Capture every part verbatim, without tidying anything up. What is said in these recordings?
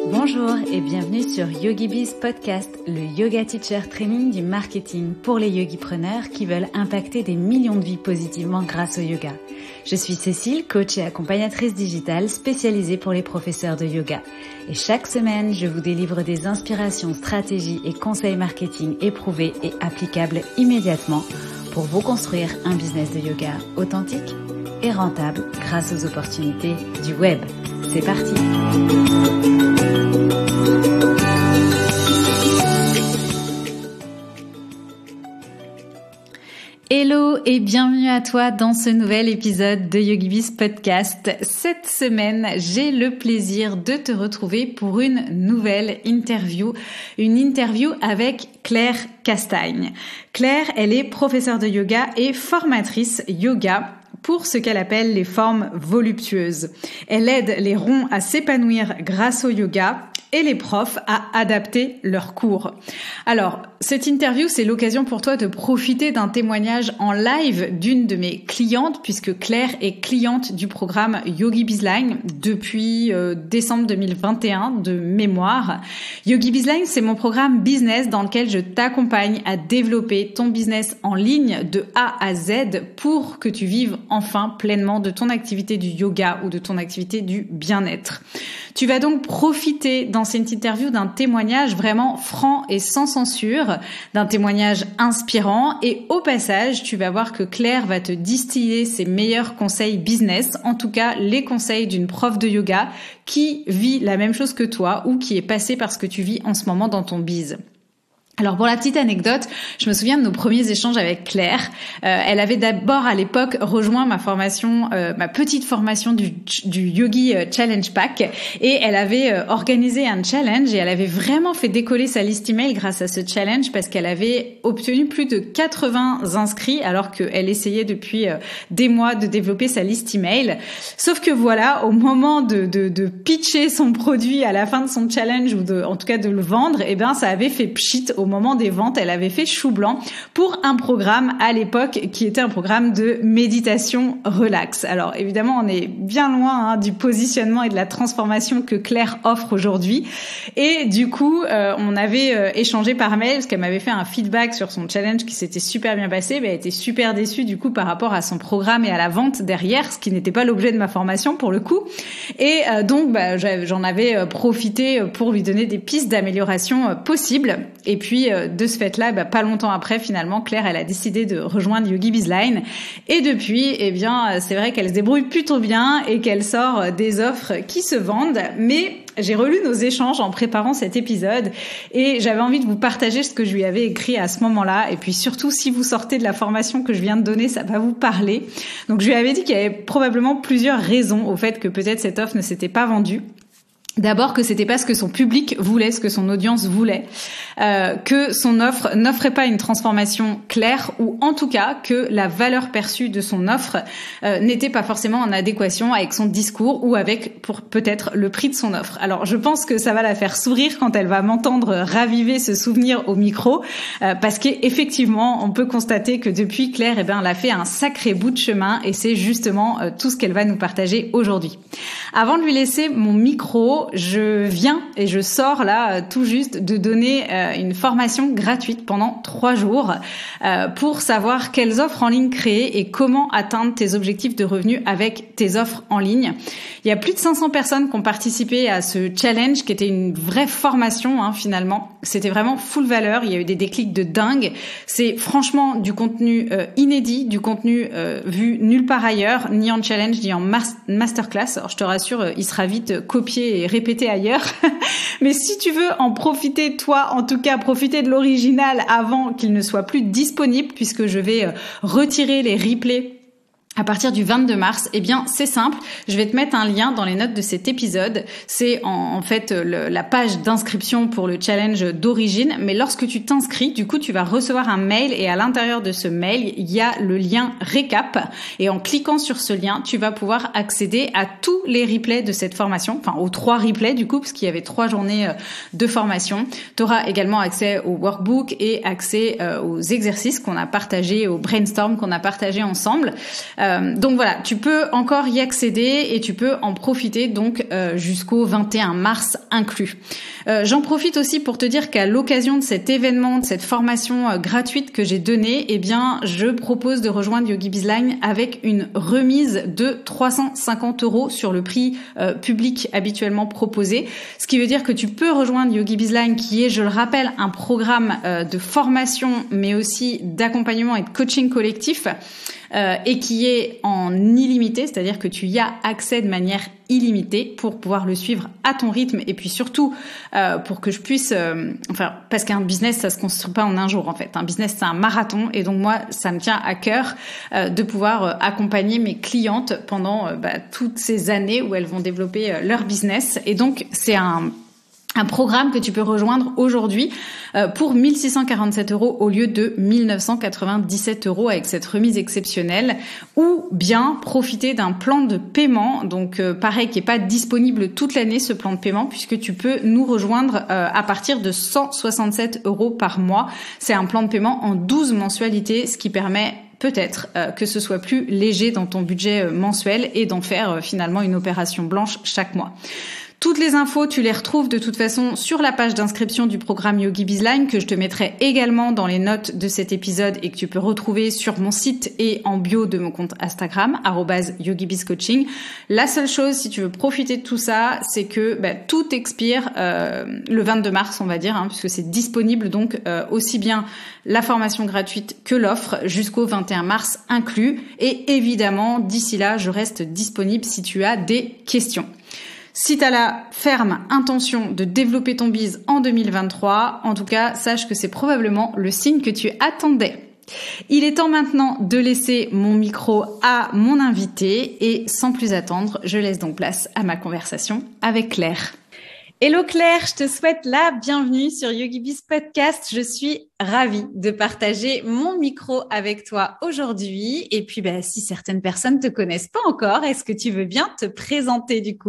Bonjour et bienvenue sur YogiBiz Podcast, le yoga teacher training du marketing pour les yogipreneurs qui veulent impacter des millions de vies positivement grâce au yoga. Je suis Cécile, coach et accompagnatrice digitale spécialisée pour les professeurs de yoga. Et chaque semaine, je vous délivre des inspirations, stratégies et conseils marketing éprouvés et applicables immédiatement pour vous construire un business de yoga authentique et rentable grâce aux opportunités du web. C'est parti! Hello et bienvenue à toi dans ce nouvel épisode de YogiBiz Podcast. Cette semaine, j'ai le plaisir de te retrouver pour une nouvelle interview, une interview avec Claire Castagne. Claire, elle est professeure de yoga et formatrice yoga pour ce qu'elle appelle les formes voluptueuses. Elle aide les ronds à s'épanouir grâce au yoga et les profs à adapter leurs cours. Alors, cette interview, c'est l'occasion pour toi de profiter d'un témoignage en live d'une de mes clientes, puisque Claire est cliente du programme YogiBizline depuis euh, décembre deux mille vingt et un de mémoire. YogiBizline, c'est mon programme business dans lequel je t'accompagne à développer ton business en ligne de A à Z pour que tu vives enfin pleinement de ton activité du yoga ou de ton activité du bien-être. Tu vas donc profiter dans cette interview d'un témoignage vraiment franc et sans censure, d'un témoignage inspirant et au passage, tu vas voir que Claire va te distiller ses meilleurs conseils business, en tout cas les conseils d'une prof de yoga qui vit la même chose que toi ou qui est passée par ce que tu vis en ce moment dans ton biz. Alors pour la petite anecdote, je me souviens de nos premiers échanges avec Claire. Euh, elle avait d'abord à l'époque rejoint ma formation, euh, ma petite formation du, du Yogi Challenge Pack, et elle avait euh, organisé un challenge et elle avait vraiment fait décoller sa liste email grâce à ce challenge parce qu'elle avait obtenu plus de quatre-vingts inscrits alors qu'elle essayait depuis euh, des mois de développer sa liste email. Sauf que voilà, au moment de, de, de pitcher son produit à la fin de son challenge ou de, en tout cas de le vendre, eh ben ça avait fait pchit au Au moment des ventes, elle avait fait chou blanc pour un programme à l'époque qui était un programme de méditation relax. Alors évidemment, on est bien loin hein, du positionnement et de la transformation que Claire offre aujourd'hui. Et du coup, euh, on avait euh, échangé par mail parce qu'elle m'avait fait un feedback sur son challenge qui s'était super bien passé. Mais elle était super déçue du coup par rapport à son programme et à la vente derrière, ce qui n'était pas l'objet de ma formation pour le coup. Et euh, donc, bah, j'en avais profité pour lui donner des pistes d'amélioration euh, possibles. Et puis de ce fait-là, bah, pas longtemps après, finalement, Claire, elle a décidé de rejoindre YogiBizline. Et depuis, eh bien, c'est vrai qu'elle se débrouille plutôt bien et qu'elle sort des offres qui se vendent. Mais j'ai relu nos échanges en préparant cet épisode et j'avais envie de vous partager ce que je lui avais écrit à ce moment-là. Et puis surtout, si vous sortez de la formation que je viens de donner, ça va vous parler. Donc, je lui avais dit qu'il y avait probablement plusieurs raisons au fait que peut-être cette offre ne s'était pas vendue. D'abord que c'était pas ce que son public voulait, ce que son audience voulait, euh, que son offre n'offrait pas une transformation claire ou en tout cas que la valeur perçue de son offre euh, n'était pas forcément en adéquation avec son discours ou avec pour peut-être le prix de son offre. Alors je pense que ça va la faire sourire quand elle va m'entendre raviver ce souvenir au micro euh, parce qu'effectivement on peut constater que depuis Claire, eh ben elle a fait un sacré bout de chemin et c'est justement euh, tout ce qu'elle va nous partager aujourd'hui. Avant de lui laisser mon micro, je viens et je sors là tout juste de donner euh, une formation gratuite pendant trois jours euh, pour savoir quelles offres en ligne créer et comment atteindre tes objectifs de revenus avec tes offres en ligne. Il y a plus de cinq cents personnes qui ont participé à ce challenge qui était une vraie formation hein, finalement. C'était vraiment full valeur, il y a eu des déclics de dingue. C'est franchement du contenu euh, inédit, du contenu euh, vu nulle part ailleurs, ni en challenge, ni en mas- masterclass. Alors je te rassure, euh, il sera vite copié et répéter ailleurs. Mais si tu veux en profiter, toi, en tout cas, profiter de l'original avant qu'il ne soit plus disponible, puisque je vais retirer les replays à partir du vingt-deux mars, eh bien, c'est simple. Je vais te mettre un lien dans les notes de cet épisode. C'est en, en fait le, la page d'inscription pour le challenge d'origine. Mais lorsque tu t'inscris, du coup, tu vas recevoir un mail et à l'intérieur de ce mail, il y a le lien récap. Et en cliquant sur ce lien, tu vas pouvoir accéder à tous les replays de cette formation. Enfin, aux trois replays, du coup, parce qu'il y avait trois journées de formation. Tu auras également accès au workbook et accès euh, aux exercices qu'on a partagés, au brainstorm qu'on a partagé ensemble. Euh, Euh, donc voilà, tu peux encore y accéder et tu peux en profiter donc euh, jusqu'au vingt et un mars inclus. Euh, j'en profite aussi pour te dire qu'à l'occasion de cet événement, de cette formation euh, gratuite que j'ai donnée, eh bien, je propose de rejoindre Yogi Bizline avec une remise de trois cent cinquante euros sur le prix euh, public habituellement proposé. Ce qui veut dire que tu peux rejoindre Yogi Bizline, qui est, je le rappelle, un programme euh, de formation, mais aussi d'accompagnement et de coaching collectif. Euh, et qui est en illimité, c'est-à-dire que tu y as accès de manière illimitée pour pouvoir le suivre à ton rythme et puis surtout euh, pour que je puisse, euh, enfin parce qu'un business ça se construit pas en un jour en fait. Un business c'est un marathon et donc moi ça me tient à cœur euh, de pouvoir euh, accompagner mes clientes pendant euh, bah, toutes ces années où elles vont développer euh, leur business et donc c'est un Un programme que tu peux rejoindre aujourd'hui euh, pour mille six cent quarante-sept euros au lieu de mille neuf cent quatre-vingt-dix-sept euros avec cette remise exceptionnelle, ou bien profiter d'un plan de paiement, donc euh, pareil qui est pas disponible toute l'année ce plan de paiement puisque tu peux nous rejoindre euh, à partir de cent soixante-sept euros par mois. C'est un plan de paiement en douze mensualités, ce qui permet peut-être euh, que ce soit plus léger dans ton budget euh, mensuel et d'en faire euh, finalement une opération blanche chaque mois. Toutes les infos, tu les retrouves de toute façon sur la page d'inscription du programme Yogi Bizline que je te mettrai également dans les notes de cet épisode et que tu peux retrouver sur mon site et en bio de mon compte Instagram, arobase yogibizcoaching. La seule chose, si tu veux profiter de tout ça, c'est que bah, tout expire euh, le vingt-deux mars, on va dire, hein, puisque c'est disponible donc euh, aussi bien la formation gratuite que l'offre jusqu'au vingt et un mars inclus. Et évidemment, d'ici là, je reste disponible si tu as des questions. Si tu as la ferme intention de développer ton biz en deux mille vingt-trois, en tout cas, sache que c'est probablement le signe que tu attendais. Il est temps maintenant de laisser mon micro à mon invité et sans plus attendre, je laisse donc place à ma conversation avec Claire. Hello Claire, je te souhaite la bienvenue sur YogiBiz Podcast. Je suis ravie de partager mon micro avec toi aujourd'hui. Et puis, bah, si certaines personnes te connaissent pas encore, est-ce que tu veux bien te présenter du coup ?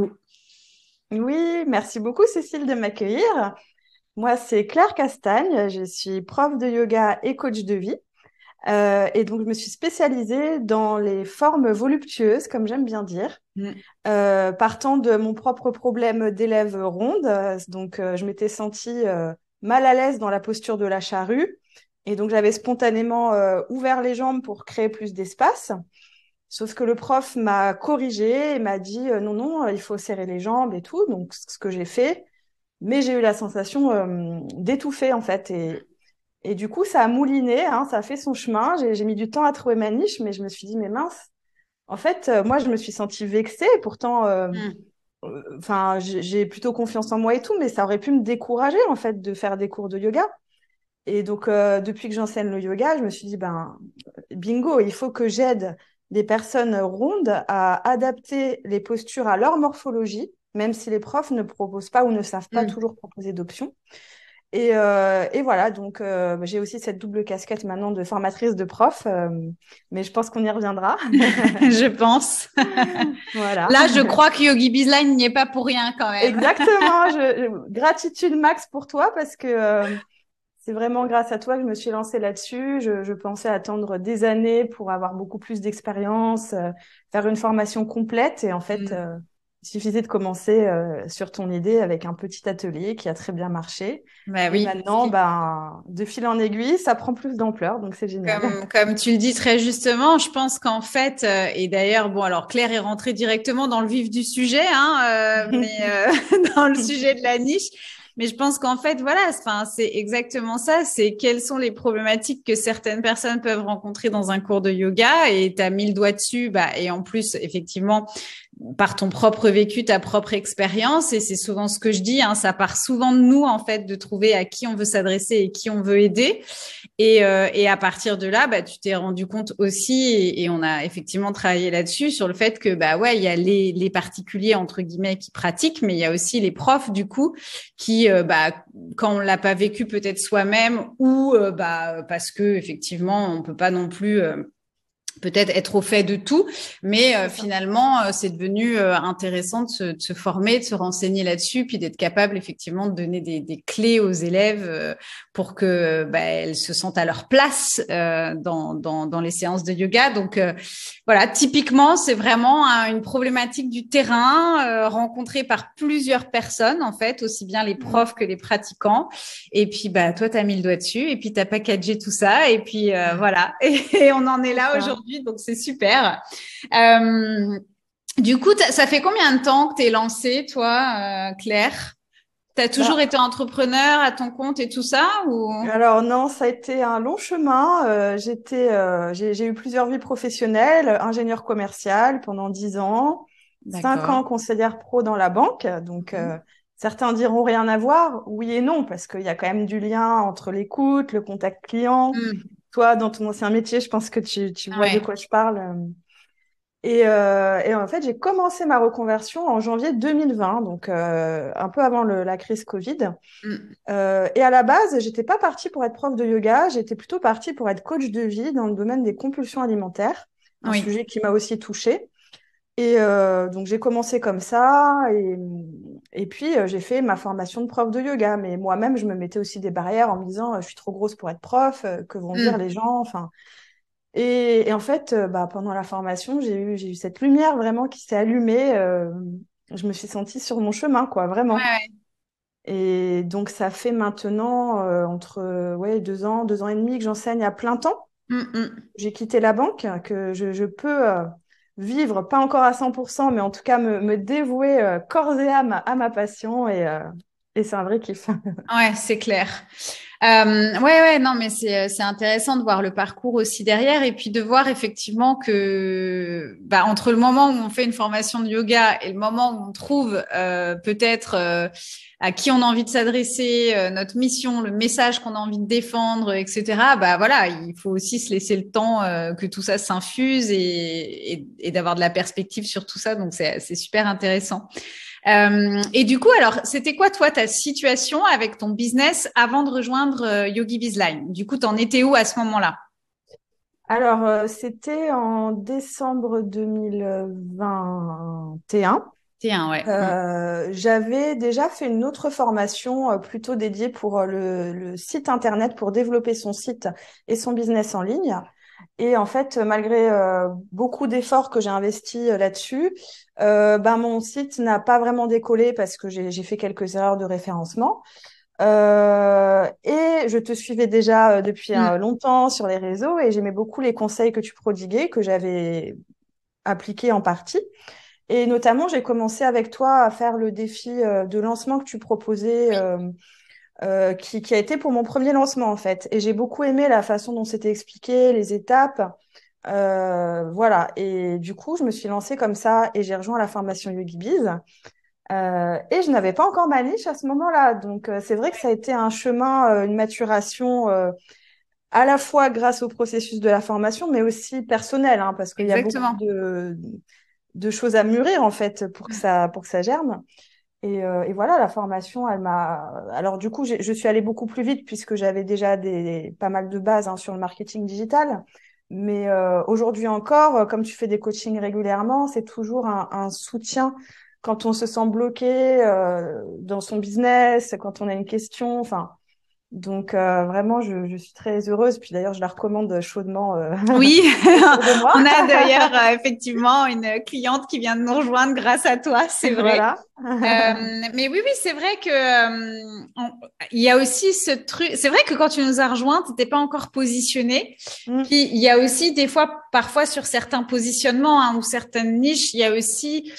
Oui, merci beaucoup Cécile de m'accueillir. Moi, c'est Claire Castagne, je suis prof de yoga et coach de vie. Euh, et donc, je me suis spécialisée dans les formes voluptueuses, comme j'aime bien dire, Mm. euh, partant de mon propre problème d'élève ronde. Euh, Donc, euh, je m'étais sentie euh, mal à l'aise dans la posture de la charrue. Et donc, j'avais spontanément euh, ouvert les jambes pour créer plus d'espace. Sauf que le prof m'a corrigé et m'a dit euh, non, non, euh, il faut serrer les jambes et tout. Donc, ce que j'ai fait. Mais j'ai eu la sensation euh, d'étouffer, en fait. Et, et du coup, ça a mouliné, hein, ça a fait son chemin. J'ai, j'ai mis du temps à trouver ma niche, mais je me suis dit, mais mince. En fait, euh, moi, je me suis sentie vexée. Pourtant, euh, Mm. euh, enfin, j'ai j'ai plutôt confiance en moi et tout, mais ça aurait pu me décourager, en fait, de faire des cours de yoga. Et donc, euh, depuis que j'enseigne le yoga, je me suis dit, ben, bingo, il faut que j'aide des personnes rondes à adapter les postures à leur morphologie, même si les profs ne proposent pas ou ne savent pas Mm. toujours proposer d'options. Et, euh, et voilà, donc euh, j'ai aussi cette double casquette maintenant de formatrice de prof, euh, mais je pense qu'on y reviendra. Je pense. Voilà. Là, je crois que Yogi Bizline n'y est pas pour rien quand même. Exactement. Je, je- gratitude max pour toi parce que euh, c'est vraiment grâce à toi que je me suis lancée là-dessus. Je, je pensais attendre des années pour avoir beaucoup plus d'expérience, euh, faire une formation complète. Et en fait, Mm. euh, il suffisait de commencer euh, sur ton idée avec un petit atelier qui a très bien marché. Bah Et oui. maintenant, ben, de fil en aiguille, ça prend plus d'ampleur. Donc, c'est génial. Comme, comme tu le dis très justement, je pense qu'en fait, euh, et d'ailleurs, bon, alors Claire est rentrée directement dans le vif du sujet, hein, euh, mais euh, dans le sujet de la niche. Mais je pense qu'en fait, voilà, enfin, c'est exactement ça. C'est quelles sont les problématiques que certaines personnes peuvent rencontrer dans un cours de yoga, et tu as mis le doigt dessus. Bah, et en plus, effectivement, par ton propre vécu, ta propre expérience, et c'est souvent ce que je dis, hein, ça part souvent de nous en fait, de trouver à qui on veut s'adresser et qui on veut aider. Et, euh, et à partir de là, bah, tu t'es rendu compte aussi, et, et on a effectivement travaillé là-dessus, sur le fait que bah ouais, il y a les, les particuliers entre guillemets qui pratiquent, mais il y a aussi les profs du coup qui, euh, bah, quand on l'a pas vécu peut-être soi-même, ou euh, bah parce que effectivement on peut pas non plus euh, peut-être être au fait de tout, mais euh, finalement, euh, c'est devenu euh, intéressant de se, de se former, de se renseigner là-dessus, puis d'être capable effectivement de donner des, des clés aux élèves euh, pour que bah, elles se sentent à leur place euh, dans, dans, dans les séances de yoga. Donc euh, voilà, typiquement, c'est vraiment hein, une problématique du terrain euh, rencontrée par plusieurs personnes, en fait, aussi bien les profs que les pratiquants. Et puis, bah, toi, tu as mis le doigt dessus et puis tu as packagé tout ça. Et puis, euh, voilà. Et, et on en est là aujourd'hui. Donc c'est super. Euh, du coup, ça fait combien de temps que tu es lancée, toi, euh, Claire? Tu as toujours Bah, été entrepreneur à ton compte et tout ça ou... alors non, ça a été un long chemin. Euh, j'étais, euh, j'ai, j'ai eu plusieurs vies professionnelles, ingénieur commercial pendant dix ans, cinq D'accord. ans conseillère pro dans la banque. Donc euh, certains diront rien à voir, oui et non, parce qu'il y a quand même du lien entre l'écoute, le contact client. Mmh. Toi, dans ton ancien métier, je pense que tu, tu vois de Ouais. quoi je parle. euh. Et, euh, et en fait, j'ai commencé ma reconversion en janvier deux mille vingt, donc euh, un peu avant le- la crise Covid. Mmh. Euh, et à la base, j'étais pas partie pour être prof de yoga, j'étais plutôt partie pour être coach de vie dans le domaine des compulsions alimentaires, un Oui. sujet qui m'a aussi touchée. Et euh, donc j'ai commencé comme ça, et, et puis euh, j'ai fait ma formation de prof de yoga. Mais moi-même, je me mettais aussi des barrières en me disant, euh, je suis trop grosse pour être prof, euh, que vont dire Mmh. les gens, enfin. Et, et en fait, euh, bah, pendant la formation, j'ai eu, j'ai eu cette lumière vraiment qui s'est allumée. Euh, je me suis sentie sur mon chemin, quoi, vraiment. Ouais, Et donc, ça fait maintenant euh, entre euh, ouais, deux ans, deux ans et demi que j'enseigne à plein temps. ouais. Mmh, mmh. J'ai quitté la banque, que je, je peux euh, vivre, pas encore à cent pour cent, mais en tout cas me, me dévouer euh, corps et âme à ma passion. Et, euh, et c'est un vrai kiff. Ouais, c'est clair. Euh, ouais, ouais, non, mais c'est c'est intéressant de voir le parcours aussi derrière et puis de voir effectivement que bah, entre le moment où on fait une formation de yoga et le moment où on trouve euh, peut-être euh, à qui on a envie de s'adresser, euh, notre mission, le message qu'on a envie de défendre, et cetera. Bah voilà, il faut aussi se laisser le temps euh, que tout ça s'infuse et, et, et d'avoir de la perspective sur tout ça. Donc c'est c'est super intéressant. Euh, et du coup, alors, c'était quoi, toi, ta situation avec ton business avant de rejoindre euh, Yogi Bizline? Du coup, t'en étais où à ce moment-là? Alors, euh, c'était en décembre deux mille vingt et un. T'es un, ouais. Mm. Euh, j'avais déjà fait une autre formation euh, plutôt dédiée pour euh, le, le site internet pour développer son site et son business en ligne. Et en fait, malgré euh, beaucoup d'efforts que j'ai investis euh, là-dessus, euh, ben mon site n'a pas vraiment décollé parce que j'ai j'ai fait quelques erreurs de référencement. Euh, et je te suivais déjà euh, depuis Mm. euh, longtemps sur les réseaux et j'aimais beaucoup les conseils que tu prodiguais, que j'avais appliqués en partie. Et notamment, j'ai commencé avec toi à faire le défi euh, de lancement que tu proposais, euh, euh, qui, qui a été pour mon premier lancement en fait. Et j'ai beaucoup aimé la façon dont c'était expliqué, les étapes. Euh, voilà. Et du coup, je me suis lancée comme ça et j'ai rejoint la formation YogiBiz. Euh, et je n'avais pas encore ma niche à ce moment-là. Donc, euh, c'est vrai que ça a été un chemin, euh, une maturation euh, à la fois grâce au processus de la formation, mais aussi personnel, hein, parce qu'il y a beaucoup Exactement. de, de choses à mûrir en fait pour que Mm. ça, pour que ça germe. Et, euh, et voilà, la formation, elle m'a. Alors du coup, j'ai- je suis allée beaucoup plus vite puisque j'avais déjà des pas mal de bases hein, sur le marketing digital. Mais euh, aujourd'hui encore, euh, comme tu fais des coachings régulièrement, c'est toujours un, un soutien quand on se sent bloqué euh, dans son business, quand on a une question. Enfin, donc euh, vraiment, je, je suis très heureuse. Puis d'ailleurs, je la recommande chaudement euh, Oui, autour de moi. on a d'ailleurs euh, effectivement une cliente qui vient de nous rejoindre grâce à toi, c'est vrai. Voilà. Euh, mais oui, oui, c'est vrai que euh, on- il y a aussi ce truc. C'est vrai que quand tu nous as rejoints, tu n'étais pas encore positionné. Mm, Puis il y a aussi des fois, parfois sur certains positionnements hein, ou certaines niches, il y a aussi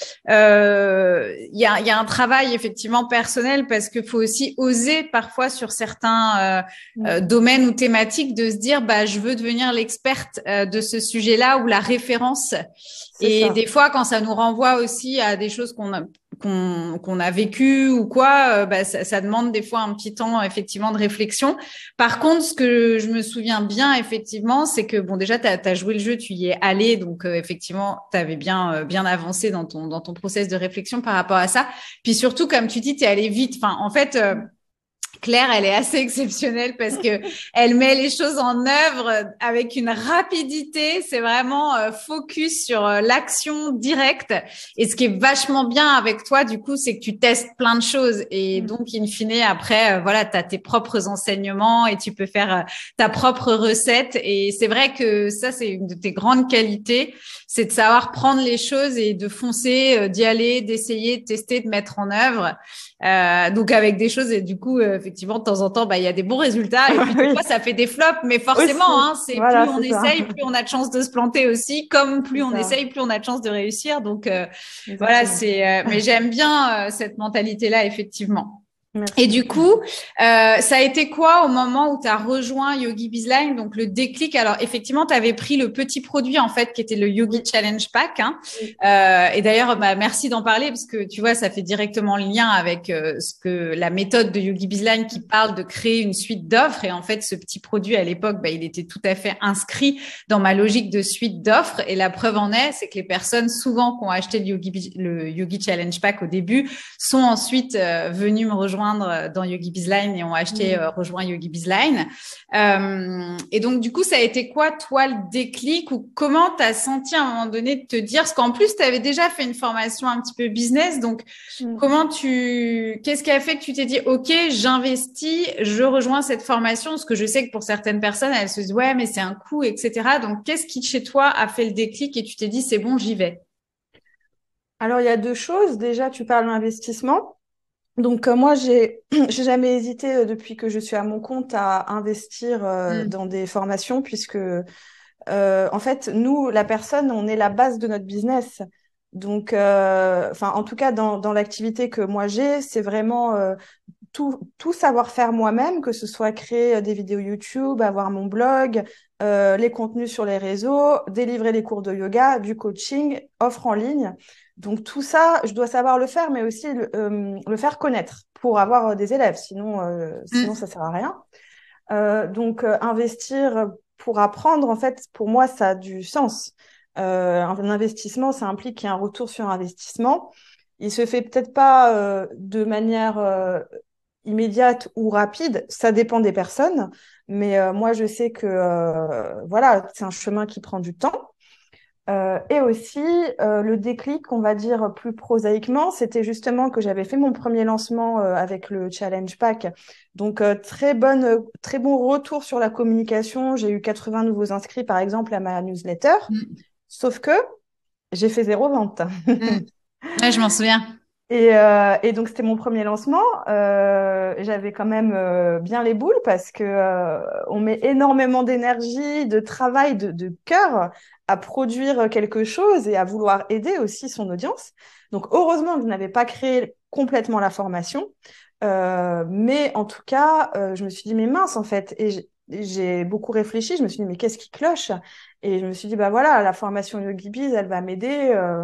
euh, il y a, il y a un travail effectivement personnel parce qu'il faut aussi oser parfois sur certains euh, mm. euh, domaines ou thématiques de se dire bah je veux devenir l'experte euh, de ce sujet-là ou la référence. C'est Et ça. des fois, quand ça nous renvoie aussi à des choses qu'on a qu'on qu'on a vécu ou quoi, euh, bah, ça, ça demande des fois un petit temps effectivement de réflexion. Par contre, ce que je me souviens bien effectivement, c'est que bon déjà tu as joué le jeu, tu y es allé, donc euh, effectivement tu avais bien euh, bien avancé dans ton dans ton process de réflexion par rapport à ça. Puis surtout comme tu dis, tu es allé vite. Enfin en fait. Euh, Claire, elle est assez exceptionnelle parce que elle met les choses en œuvre avec une rapidité. C'est vraiment euh, focus sur euh, l'action directe. Et ce qui est vachement bien avec toi, du coup, c'est que tu testes plein de choses. Et donc, in fine, après, euh, voilà, tu as tes propres enseignements et tu peux faire euh, ta propre recette. Et c'est vrai que ça, c'est une de tes grandes qualités. C'est de savoir prendre les choses et de foncer, euh, d'y aller, d'essayer, de tester, de mettre en œuvre. Euh, donc avec des choses et du coup euh, effectivement de temps en temps bah il y a des bons résultats et puis des Oui, fois ça fait des flops mais forcément aussi. hein, c'est plus Voilà, on c'est ça. essaye plus on a de chances de se planter aussi comme plus C'est on ça, essaye plus on a de chances de réussir donc euh, voilà exactement. c'est euh, mais j'aime bien euh, cette mentalité là effectivement. Et Merci. du coup, euh, ça a été quoi au moment où tu as rejoint Yogi Bizline, donc le déclic? Alors effectivement, tu avais pris le petit produit en fait qui était le Yogi Oui, Challenge Pack. Hein. oui. Euh, et d'ailleurs, bah, merci d'en parler parce que tu vois, ça fait directement le lien avec euh, ce que la méthode de Yogi Bizline qui parle de créer une suite d'offres. Et en fait, ce petit produit à l'époque, bah, il était tout à fait inscrit dans ma logique de suite d'offres. Et la preuve en est, c'est que les personnes souvent qui ont acheté le Yogi, le Yogi Challenge Pack au début sont ensuite euh, venues me rejoindre dans Yogi Bizline et ont acheté, Mm. euh, rejoint Yogi Bizline. Euh, et donc, du coup, ça a été quoi, toi, le déclic ou comment tu as senti à un moment donné de te dire, parce qu'en plus, tu avais déjà fait une formation un petit peu business, donc Mm. comment tu, qu'est-ce qui a fait que tu t'es dit, OK, j'investis, je rejoins cette formation, parce que je sais que pour certaines personnes, elles se disent, ouais, mais c'est un coût, et cetera. Donc, qu'est-ce qui, chez toi, a fait le déclic et tu t'es dit, c'est bon, j'y vais? Alors, il y a deux choses. Déjà, tu parles d'investissement. Donc, euh, moi, j'ai j'ai jamais hésité euh, depuis que je suis à mon compte à investir euh, Mm. dans des formations puisque, euh, en fait, nous, la personne, on est la base de notre business. Donc, euh, enfin, en tout cas, dans, dans l'activité que moi j'ai, c'est vraiment euh, tout, tout savoir faire moi-même, que ce soit créer euh, des vidéos YouTube, avoir mon blog, euh, les contenus sur les réseaux, délivrer les cours de yoga, du coaching, offre en ligne. Donc tout ça, je dois savoir le faire, mais aussi le, euh, le faire connaître pour avoir euh, des élèves. Sinon, euh, sinon Mm. ça sert à rien. Euh, donc euh, investir pour apprendre, en fait, pour moi, ça a du sens. Euh, un investissement, ça implique qu'il y ait un retour sur investissement. Il se fait peut-être pas euh, de manière euh, immédiate ou rapide, ça dépend des personnes, mais euh, moi je sais que euh, voilà, c'est un chemin qui prend du temps. Euh, et aussi euh, le déclic, on va dire plus prosaïquement, c'était justement que j'avais fait mon premier lancement euh, avec le Challenge Pack. Donc euh, très bonne, euh, très bon retour sur la communication. J'ai eu quatre-vingts nouveaux inscrits par exemple à ma newsletter. Mm. Sauf que j'ai fait zéro vente. Mm. Ouais, je m'en souviens. Et, euh, et donc c'était mon premier lancement. Euh, j'avais quand même euh, bien les boules parce que euh, on met énormément d'énergie, de travail, de, de cœur à produire quelque chose et à vouloir aider aussi son audience. Donc heureusement que je n'avais pas créé complètement la formation, euh, mais en tout cas euh, je me suis dit mais mince en fait et j'ai j'ai beaucoup réfléchi. Je me suis dit mais qu'est-ce qui cloche? Et je me suis dit bah voilà la formation Yogi Biz elle va m'aider. Euh,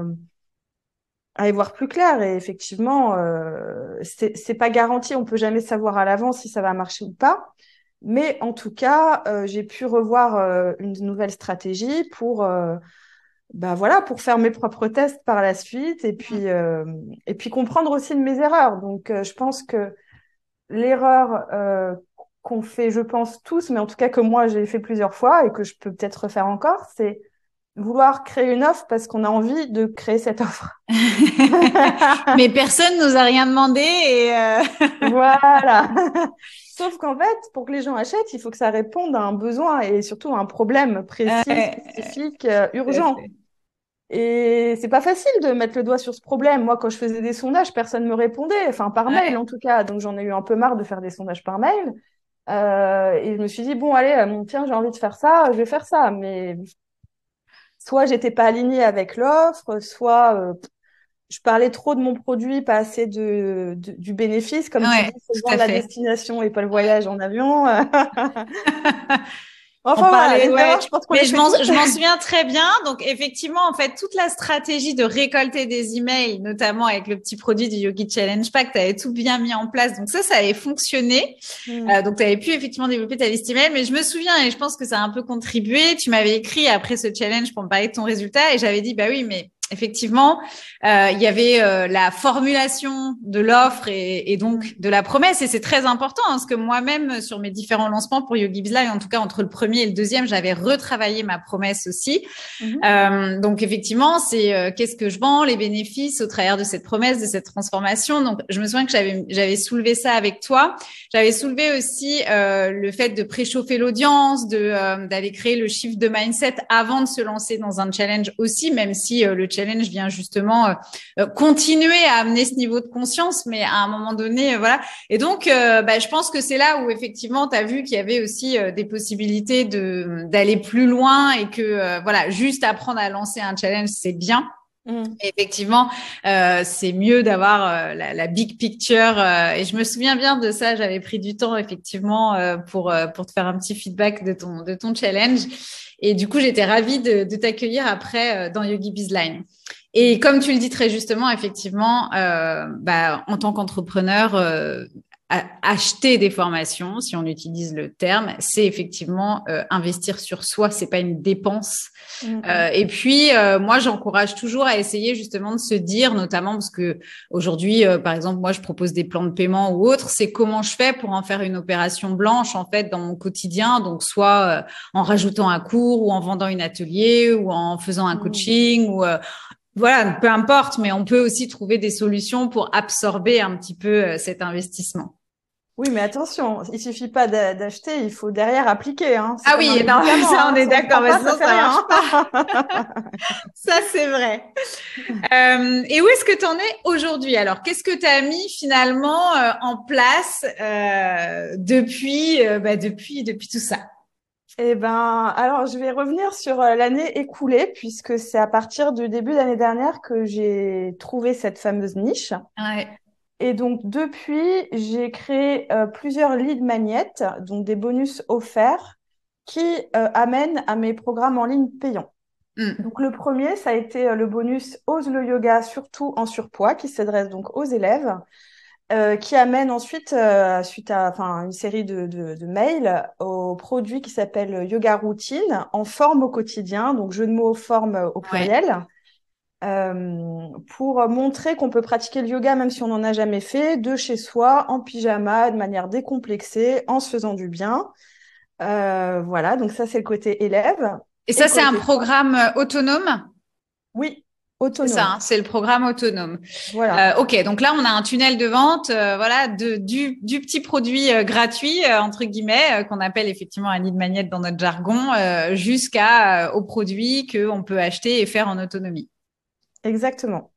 à y voir plus clair. Et effectivement, euh, c'est c'est pas garanti, on peut jamais savoir à l'avance si ça va marcher ou pas. Mais en tout cas, euh, j'ai pu revoir euh, une nouvelle stratégie pour, euh, bah voilà, pour faire mes propres tests par la suite et puis euh, et puis comprendre aussi de mes erreurs. Donc, euh, je pense que l'erreur euh, qu'on fait, je pense tous, mais en tout cas que moi j'ai fait plusieurs fois et que je peux peut-être refaire encore, c'est vouloir créer une offre parce qu'on a envie de créer cette offre. Mais personne nous a rien demandé et euh... Voilà. Sauf qu'en fait, pour que les gens achètent, il faut que ça réponde à un besoin et surtout à un problème précis, ouais, spécifique, euh, tout à urgent. fait. Et c'est pas facile de mettre le doigt sur ce problème. Moi, quand je faisais des sondages, personne ne me répondait, enfin par mail Ouais. en tout cas. Donc j'en ai eu un peu marre de faire des sondages par mail. Euh, et je me suis dit bon, allez, euh, bon, tiens, j'ai envie de faire ça, je vais faire ça. Mais soit j'étais pas alignée avec l'offre, soit euh, je parlais trop de mon produit, pas assez de, de- du bénéfice. Comme tu dis, Ouais, il faut tout vendre à la fait. destination et pas le voyage en avion. On Enfin voilà, parlait, les ouais. erreurs, je pense qu'on Mais les je fait m'en, tous. je m'en souviens très bien. Donc, effectivement, en fait, toute la stratégie de récolter des emails, notamment avec le petit produit du Yogi Challenge Pack, tu avais tout bien mis en place. Donc, ça, ça avait fonctionné. Hmm. Euh, donc, tu avais pu effectivement développer ta liste email. Mais je me souviens, et je pense que ça a un peu contribué. Tu m'avais écrit après ce challenge pour me parler de ton résultat. Et j'avais dit, bah oui, mais effectivement, euh, il y avait euh, la formulation de l'offre et, et donc de la promesse. Et c'est très important hein, parce que moi-même, sur mes différents lancements pour YogiBiz, en tout cas entre le premier et le deuxième, j'avais retravaillé ma promesse aussi. Mmh. Euh, donc effectivement, c'est euh, qu'est-ce que je vends, les bénéfices au travers de cette promesse, de cette transformation. Donc je me souviens que j'avais j'avais soulevé ça avec toi. J'avais soulevé aussi euh, le fait de préchauffer l'audience, de euh, d'aller créer le shift de mindset avant de se lancer dans un challenge aussi, même si euh, le challenge vient justement euh, continuer à amener ce niveau de conscience, mais à un moment donné, euh, voilà. Et donc, euh, bah, je pense que c'est là où effectivement, tu as vu qu'il y avait aussi euh, des possibilités de d'aller plus loin et que euh, voilà, juste apprendre à lancer un challenge, c'est bien. Mmh. Effectivement, euh, c'est mieux d'avoir euh, la, la big picture. Euh, et je me souviens bien de ça. J'avais pris du temps effectivement euh, pour euh, pour te faire un petit feedback de ton de ton challenge. Et du coup, j'étais ravie de, de t'accueillir après euh, dans YogiBiz Line. Et comme tu le dis très justement, effectivement, euh, bah, en tant qu'entrepreneur, euh, acheter des formations, si on utilise le terme, c'est effectivement euh, investir sur soi, c'est pas une dépense. Mmh. Euh, et puis euh, moi, j'encourage toujours à essayer justement de se dire, notamment parce que aujourd'hui, euh, par exemple, moi, je propose des plans de paiement ou autres, c'est comment je fais pour en faire une opération blanche en fait dans mon quotidien, donc soit euh, en rajoutant un cours ou en vendant une atelier ou en faisant un coaching mmh. ou euh, voilà, peu importe, mais on peut aussi trouver des solutions pour absorber un petit peu euh, cet investissement. Oui, mais attention, il suffit pas d'acheter, il faut derrière appliquer. Hein. Ah oui, non, ça on est d'accord, mais sinon ça marche pas. Ça c'est vrai. Euh, et où est-ce que tu en es aujourd'hui? Alors, qu'est-ce que tu as mis finalement euh, en place euh, depuis, euh, bah, depuis, depuis tout ça? Eh ben, alors je vais revenir sur l'année écoulée puisque c'est à partir du début de l'année dernière que j'ai trouvé cette fameuse niche. Ouais. Et donc depuis, j'ai créé euh, plusieurs lead magnets, donc des bonus offerts qui euh, amènent à mes programmes en ligne payants. Mm. Donc le premier, ça a été le bonus Ose le yoga, surtout en surpoids, qui s'adresse donc aux élèves. Euh, qui amène ensuite, euh, suite à enfin, une série de, de, de mails, au produit qui s'appelle Yoga Routine, en forme au quotidien, donc jeu de mots forme au pluriel, ouais. euh, pour montrer qu'on peut pratiquer le yoga même si on n'en a jamais fait, de chez soi, en pyjama, de manière décomplexée, en se faisant du bien. Euh, voilà, donc ça c'est le côté élève. Et ça, Et c'est un programme euh, autonome? Oui. Autonome. C'est ça, hein, c'est le programme autonome. Voilà. Euh, ok, donc là, on a un tunnel de vente, euh, voilà, de, du, du petit produit euh, gratuit euh, entre guillemets euh, qu'on appelle effectivement un lead magnet dans notre jargon, euh, jusqu'à euh, au produit que on peut acheter et faire en autonomie. Exactement.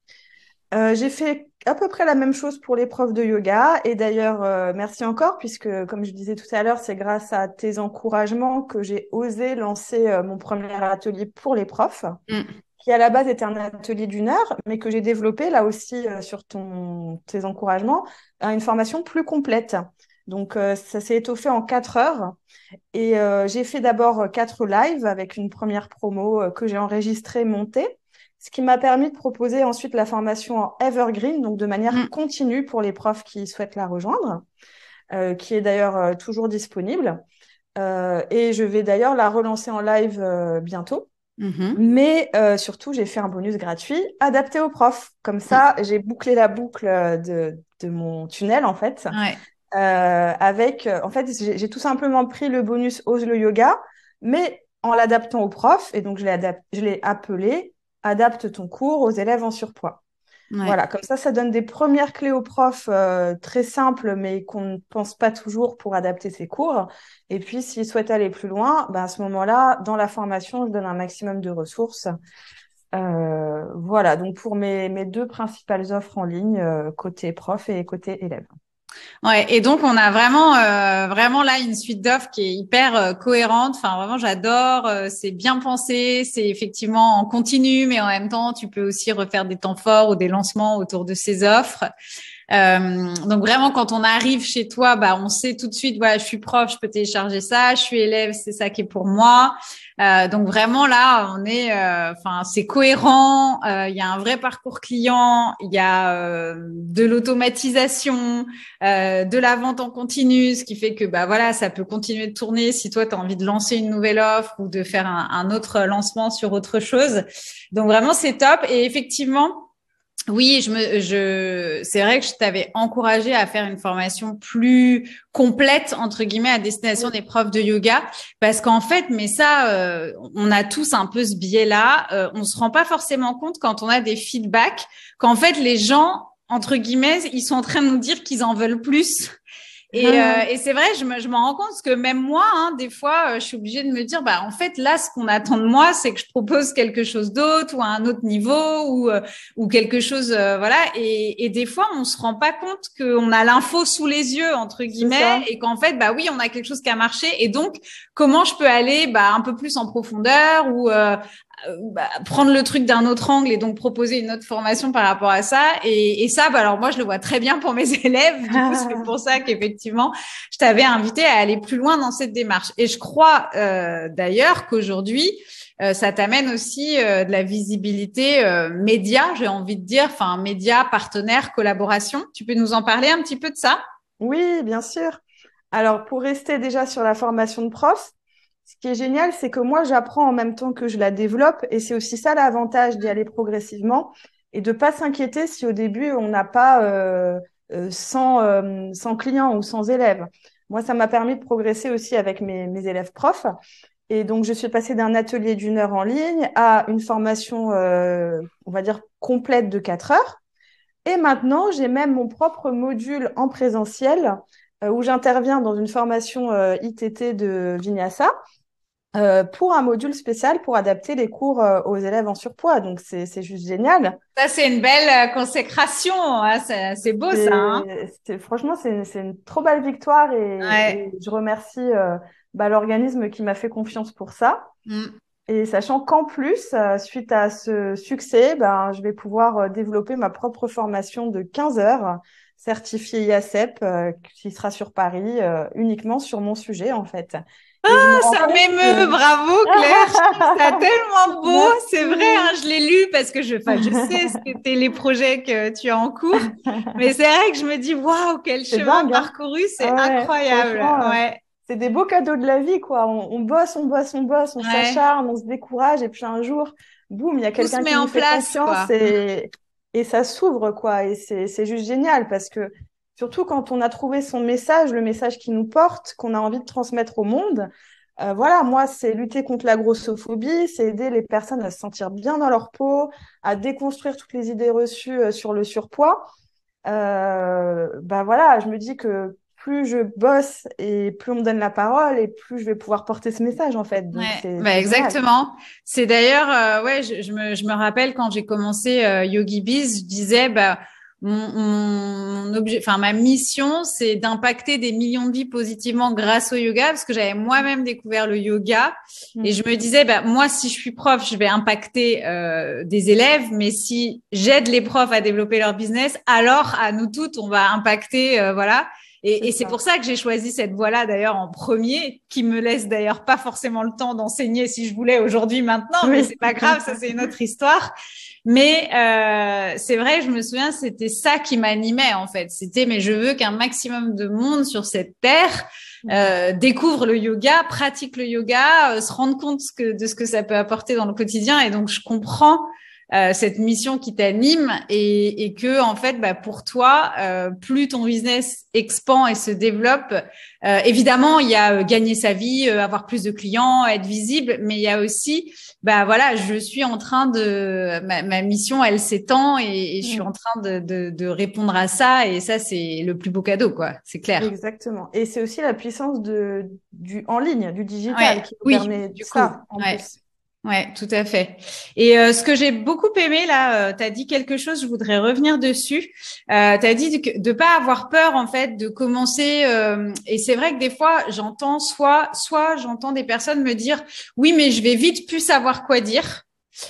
Euh, j'ai fait à peu près la même chose pour les profs de yoga et d'ailleurs euh, merci encore puisque comme je disais tout à l'heure, c'est grâce à tes encouragements que j'ai osé lancer euh, mon premier atelier pour les profs. Mm. Qui à la base était un atelier d'une heure, mais que j'ai développé là aussi euh, sur ton, tes encouragements, à une formation plus complète. Donc euh, ça s'est étoffé en quatre heures et euh, j'ai fait d'abord quatre lives avec une première promo euh, que j'ai enregistrée, montée, ce qui m'a permis de proposer ensuite la formation en evergreen, donc de manière mmh. continue pour les profs qui souhaitent la rejoindre, euh, qui est d'ailleurs euh, toujours disponible. Euh, et je vais d'ailleurs la relancer en live euh, bientôt. Mmh. Mais euh, surtout, j'ai fait un bonus gratuit adapté aux profs. Comme ça, mmh. j'ai bouclé la boucle de, de mon tunnel, en fait. Ouais. Euh, avec, en fait, j'ai, j'ai tout simplement pris le bonus Ose le yoga, mais en l'adaptant aux profs. Et donc, je l'ai, adap- je l'ai appelé « Adapte ton cours aux élèves en surpoids ». Ouais. Voilà, comme ça, ça donne des premières clés aux profs euh, très simples, mais qu'on ne pense pas toujours pour adapter ses cours. Et puis, s'ils souhaitent aller plus loin, ben, à ce moment-là, dans la formation, je donne un maximum de ressources. Euh, voilà, donc pour mes, mes deux principales offres en ligne, euh, côté prof et côté élève. Ouais, et donc on a vraiment, euh, vraiment là une suite d'offres qui est hyper euh, cohérente. Enfin, vraiment, j'adore. Euh, c'est bien pensé. C'est effectivement en continu, mais en même temps, tu peux aussi refaire des temps forts ou des lancements autour de ces offres. Euh, donc vraiment, quand on arrive chez toi, bah, on sait tout de suite, voilà, je suis prof, je peux télécharger ça, je suis élève, c'est ça qui est pour moi. Euh, donc vraiment là, on est, euh, enfin, c'est cohérent. Il euh, y a un vrai parcours client, il y a euh, de l'automatisation, euh, de la vente en continu, ce qui fait que bah voilà, ça peut continuer de tourner si toi tu as envie de lancer une nouvelle offre ou de faire un, un autre lancement sur autre chose. Donc vraiment, c'est top. Et effectivement. Oui, je me, je, c'est vrai que je t'avais encouragé à faire une formation plus complète, entre guillemets, à destination des profs de yoga, parce qu'en fait, mais ça, euh, on a tous un peu ce biais-là, euh, on se rend pas forcément compte quand on a des feedbacks, qu'en fait, les gens, entre guillemets, ils sont en train de nous dire qu'ils en veulent plus. Et, euh, et c'est vrai, je me, je m'en rends compte parce que même moi, hein, des fois, euh, je suis obligée de me dire, bah en fait, là, ce qu'on attend de moi, c'est que je propose quelque chose d'autre ou à un autre niveau ou euh, ou quelque chose, euh, voilà. Et, et des fois, on se rend pas compte qu'on a l'info sous les yeux entre guillemets et qu'en fait, bah oui, on a quelque chose qui a marché. Et donc, comment je peux aller, bah un peu plus en profondeur ou euh, bah, prendre le truc d'un autre angle et donc proposer une autre formation par rapport à ça. Et, et ça, bah, alors moi, je le vois très bien pour mes élèves. Du coup, c'est pour ça qu'effectivement, je t'avais invité à aller plus loin dans cette démarche. Et je crois euh, d'ailleurs qu'aujourd'hui, euh, ça t'amène aussi euh, de la visibilité euh, média, j'ai envie de dire, enfin média, partenaire, collaboration. Tu peux nous en parler un petit peu de ça? Oui, bien sûr. Alors, pour rester déjà sur la formation de prof, ce qui est génial, c'est que moi, j'apprends en même temps que je la développe. Et c'est aussi ça l'avantage d'y aller progressivement et de pas s'inquiéter si au début, on n'a pas euh, euh, cent, euh, cent clients ou cent élèves. Moi, ça m'a permis de progresser aussi avec mes, mes élèves profs. Et donc, je suis passée d'un atelier d'une heure en ligne à une formation, euh, on va dire, complète de quatre heures. Et maintenant, j'ai même mon propre module en présentiel euh, où j'interviens dans une formation euh, I T T de Vinyasa euh, pour un module spécial pour adapter les cours euh, aux élèves en surpoids. Donc, c'est, c'est juste génial. Ça, c'est une belle euh, consécration. Hein. C'est, c'est beau, ça. Hein. C'est, c'est- franchement, c'est une, c'est une trop belle victoire et, Ouais. et je remercie euh, bah, l'organisme qui m'a fait confiance pour ça. Mm. Et sachant qu'en plus, euh, suite à ce succès, ben, je vais pouvoir euh, développer ma propre formation de quinze heures, certifiée I A C E P, euh, qui sera sur Paris, euh, uniquement sur mon sujet, en fait. Et je me rends Ça compte m'émeut, que... bravo Claire, je trouve ça tellement beau, c'est vrai, Merci. hein, je l'ai lu parce que je, enfin, je sais ce qu'étaient les projets que tu as en cours, mais c'est vrai que je me dis waouh, quel C'est chemin dingue, hein? parcouru, c'est Ah ouais, incroyable, franchement, euh, ouais, c'est des beaux cadeaux de la vie, quoi. On, on bosse, on bosse, on bosse, on ouais, s'acharne, on se décourage, et puis un jour, boum, il y a tout se quelqu'un met qui nous en fait place, confiance quoi. Mm. et, et ça s'ouvre, quoi. Et c'est, c'est juste génial parce que, surtout quand on a trouvé son message, le message qui nous porte, qu'on a envie de transmettre au monde, euh, voilà, moi, c'est lutter contre la grossophobie, c'est aider les personnes à se sentir bien dans leur peau, à déconstruire toutes les idées reçues euh, sur le surpoids. Euh, bah voilà, je me dis que plus je bosse et plus on me donne la parole et plus je vais pouvoir porter ce message en fait. Donc Ouais, c'est bah c'est génial. exactement. C'est d'ailleurs, euh, ouais, je, je me, je me rappelle quand j'ai commencé euh, Yogi Biz, je disais, bah, mon, mon objet, enfin ma mission, c'est d'impacter des millions de vies positivement grâce au yoga, parce que j'avais moi-même découvert le yoga et Mm. je me disais, bah moi, si je suis prof, je vais impacter euh, des élèves, mais si j'aide les profs à développer leur business, alors à nous toutes, on va impacter, euh, voilà. C'est Et, et c'est ça. pour ça que j'ai choisi cette voie-là d'ailleurs en premier, qui me laisse d'ailleurs pas forcément le temps d'enseigner si je voulais aujourd'hui, maintenant, mais Oui. c'est pas grave, ça c'est une autre histoire. Mais euh, c'est vrai, je me souviens, c'était ça qui m'animait en fait. C'était, mais je veux qu'un maximum de monde sur cette terre Mm. euh, découvre le yoga, pratique le yoga, euh, se rende compte que, de ce que ça peut apporter dans le quotidien. Et donc, je comprends euh, cette mission qui t'anime et, et que en fait, bah, pour toi, euh, plus ton business expand et se développe, euh, évidemment, il y a euh, gagner sa vie, euh, avoir plus de clients, être visible, mais il y a aussi, bah voilà, je suis en train de, ma, ma mission, elle s'étend et, et je suis Mm. en train de, de, de répondre à ça et ça, c'est le plus beau cadeau, quoi. C'est clair. Exactement. Et c'est aussi la puissance de, du en ligne, du Ouais, digital qui nous oui, permet du coup, ça en ouais. plus. Ouais, tout à fait. Et euh, ce que j'ai beaucoup aimé là, euh, tu as dit quelque chose, je voudrais revenir dessus. Euh, tu as dit de ne pas avoir peur en fait de commencer. Euh, et c'est vrai que des fois, j'entends soit, soit j'entends des personnes me dire, oui, mais je vais vite plus savoir quoi dire.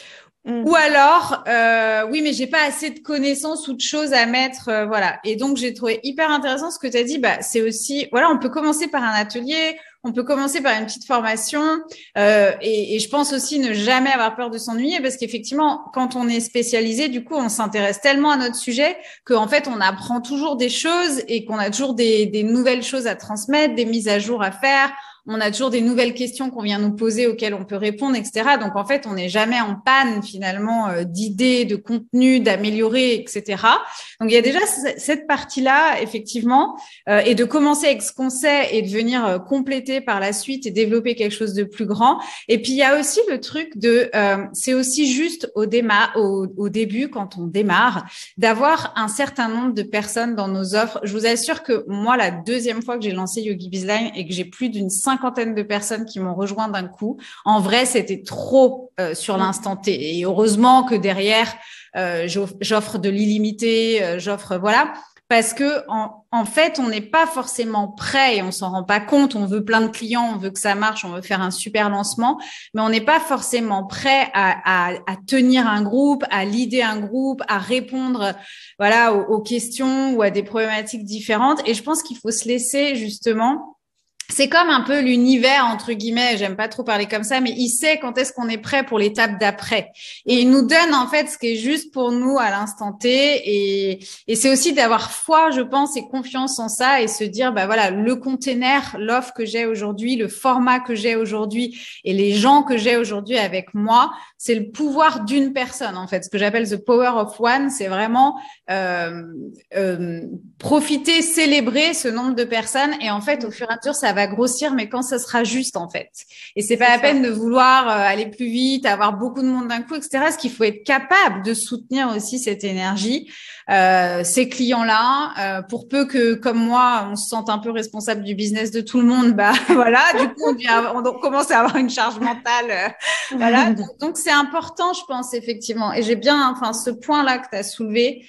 Ou alors, euh, oui, mais j'ai pas assez de connaissances ou de choses à mettre, euh, voilà. Et donc, j'ai trouvé hyper intéressant ce que tu as dit. Bah, c'est aussi, voilà, on peut commencer par un atelier, on peut commencer par une petite formation, euh, et, et je pense aussi ne jamais avoir peur de s'ennuyer, parce qu'effectivement, quand on est spécialisé, du coup, on s'intéresse tellement à notre sujet qu'en fait, on apprend toujours des choses et qu'on a toujours des, des nouvelles choses à transmettre, des mises à jour à faire. On a toujours des nouvelles questions qu'on vient nous poser auxquelles on peut répondre, et cetera. Donc, en fait, on n'est jamais en panne, finalement, euh, d'idées, de contenu, d'améliorer, et cetera. Donc, il y a déjà cette partie-là, effectivement, euh, et de commencer avec ce qu'on sait et de venir euh, compléter par la suite et développer quelque chose de plus grand. Et puis, il y a aussi le truc de, euh, c'est aussi juste au, déma- au, au début, quand on démarre, d'avoir un certain nombre de personnes dans nos offres. Je vous assure que moi, la deuxième fois que j'ai lancé Yogi Bizline et que j'ai plus d'une cinquantaine de personnes qui m'ont rejoint d'un coup, en vrai, c'était trop euh, sur l'instant T. Et heureusement que derrière, euh, j'offre de l'illimité, euh, j'offre, voilà. Parce que en, en fait, on n'est pas forcément prêt et on s'en rend pas compte. On veut plein de clients, on veut que ça marche, on veut faire un super lancement, mais on n'est pas forcément prêt à, à, à tenir un groupe, à leader un groupe, à répondre, voilà, aux, aux questions ou à des problématiques différentes. Et je pense qu'il faut se laisser justement. C'est comme un peu l'univers, entre guillemets, j'aime pas trop parler comme ça, mais il sait quand est-ce qu'on est prêt pour l'étape d'après. Et il nous donne, en fait, ce qui est juste pour nous à l'instant T. Et, et c'est aussi d'avoir foi, je pense, et confiance en ça et se dire, bah voilà, le container, l'offre que j'ai aujourd'hui, le format que j'ai aujourd'hui et les gens que j'ai aujourd'hui avec moi, c'est le pouvoir d'une personne, en fait. Ce que j'appelle the power of one, c'est vraiment euh, euh, profiter, célébrer ce nombre de personnes. Et en fait, au fur et à mesure, ça va grossir, mais quand ça sera juste, en fait. Et c'est pas la peine de vouloir euh, aller plus vite, avoir beaucoup de monde d'un coup, et cetera. Parce qu'il faut être capable de soutenir aussi cette énergie, euh, ces clients-là, euh, pour peu que, comme moi, on se sente un peu responsable du business de tout le monde, bah voilà. Du coup, on, devient, on commence à avoir une charge mentale, euh, voilà. Donc, donc c'est important, je pense, effectivement. Et j'ai bien, enfin, ce point-là que tu as soulevé.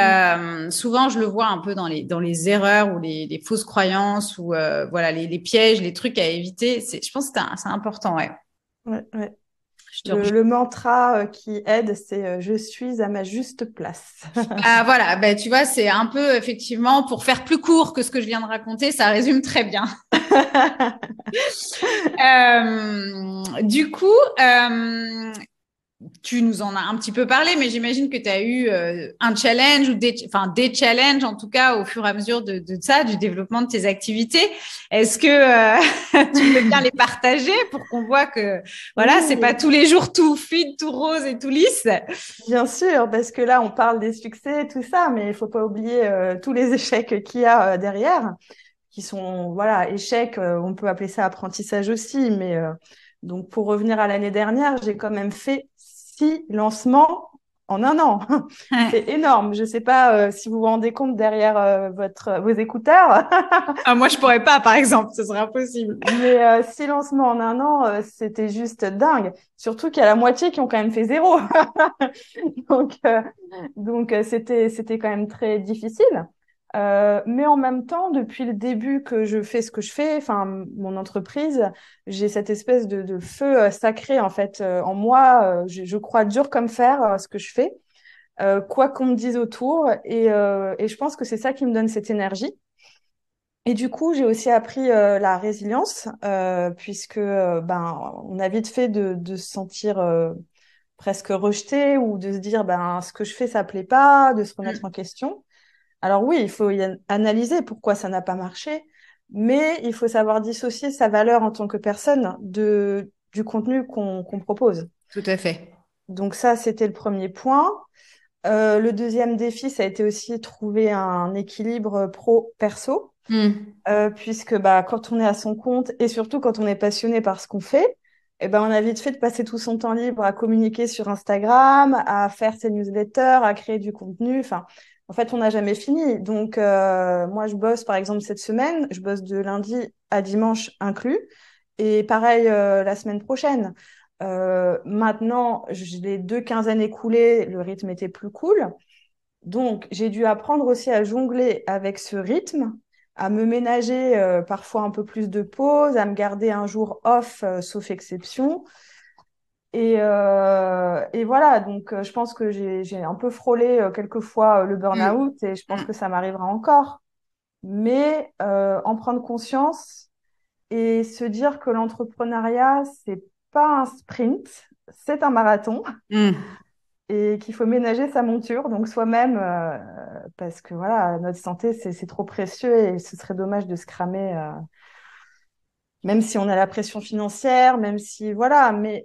Euh, souvent, je le vois un peu dans les dans les erreurs ou les, les fausses croyances ou euh, voilà les, les pièges, les trucs à éviter. C'est, je pense que c'est important, ouais. Ouais, ouais. Je te Le, le mantra euh, qui aide, c'est euh, je suis à ma juste place. Ah voilà, ben tu vois, c'est un peu effectivement pour faire plus court que ce que je viens de raconter, ça résume très bien. Euh, du coup, euh, tu nous en as un petit peu parlé, mais j'imagine que tu as eu euh, un challenge ou des, enfin des challenges en tout cas au fur et à mesure de, de ça, du développement de tes activités. Est-ce que euh, tu veux bien les partager pour qu'on voit que voilà, c'est Oui, pas tous les jours tout fluide, tout rose et tout lisse. bien sûr, parce que là, on parle des succès, tout ça, mais il faut pas oublier euh, tous les échecs qu'il y a euh, derrière, qui sont, voilà, échecs, euh, on peut appeler ça apprentissage aussi, mais euh, donc pour revenir à l'année dernière, j'ai quand même fait six lancements en un an. C'est énorme. Je sais pas euh, si vous vous rendez compte derrière euh, votre vos écouteurs. Ah, moi, je pourrais pas, par exemple, ce serait impossible. Mais euh, six lancements en un an, euh, c'était juste dingue. Surtout qu'il y a la moitié qui ont quand même fait zéro. Donc, euh, donc euh, c'était c'était quand même très difficile. Euh, mais en même temps, depuis le début que je fais ce que je fais, enfin mon entreprise, j'ai cette espèce de, de feu euh, sacré en fait euh, en moi. Euh, je, je crois dur comme fer à ce que je fais, euh, quoi qu'on me dise autour, et, euh, et je pense que c'est ça qui me donne cette énergie. Et du coup, j'ai aussi appris euh, la résilience, euh, puisque euh, ben on a vite fait de, de se sentir euh, presque rejeté ou de se dire ben ce que je fais ça plaît pas, de se remettre en question. Alors oui, il faut y an- analyser pourquoi ça n'a pas marché, mais il faut savoir dissocier sa valeur en tant que personne de du contenu qu'on qu'on propose. Tout à fait. Donc ça, c'était le premier point. Euh, le deuxième défi, ça a été aussi trouver un équilibre pro-perso, Hmm. euh, puisque bah, quand on est à son compte et surtout quand on est passionné par ce qu'on fait, eh ben, on a vite fait de passer tout son temps libre à communiquer sur Instagram, à faire ses newsletters, à créer du contenu. Enfin, en fait, on n'a jamais fini. Donc, euh, moi, je bosse, par exemple, cette semaine, je bosse de lundi à dimanche inclus, et pareil euh, la semaine prochaine. Euh, maintenant, je- les deux quinzaines écoulées, le rythme était plus cool. Donc, j'ai dû apprendre aussi à jongler avec ce rythme, à me ménager euh, parfois un peu plus de pauses, à me garder un jour off, euh, sauf exception. Et, euh, et voilà, donc euh, je pense que j'ai, j'ai un peu frôlé euh, quelquefois euh, le Mm, burn-out et je pense mm. que ça m'arrivera encore. Mais euh, en prendre conscience et se dire que l'entrepreneuriat, c'est pas un sprint, c'est un marathon Mm. et qu'il faut ménager sa monture, donc soi-même, euh, parce que voilà, notre santé, c'est, c'est trop précieux et ce serait dommage de se cramer, euh, même si on a la pression financière, même si, voilà, mais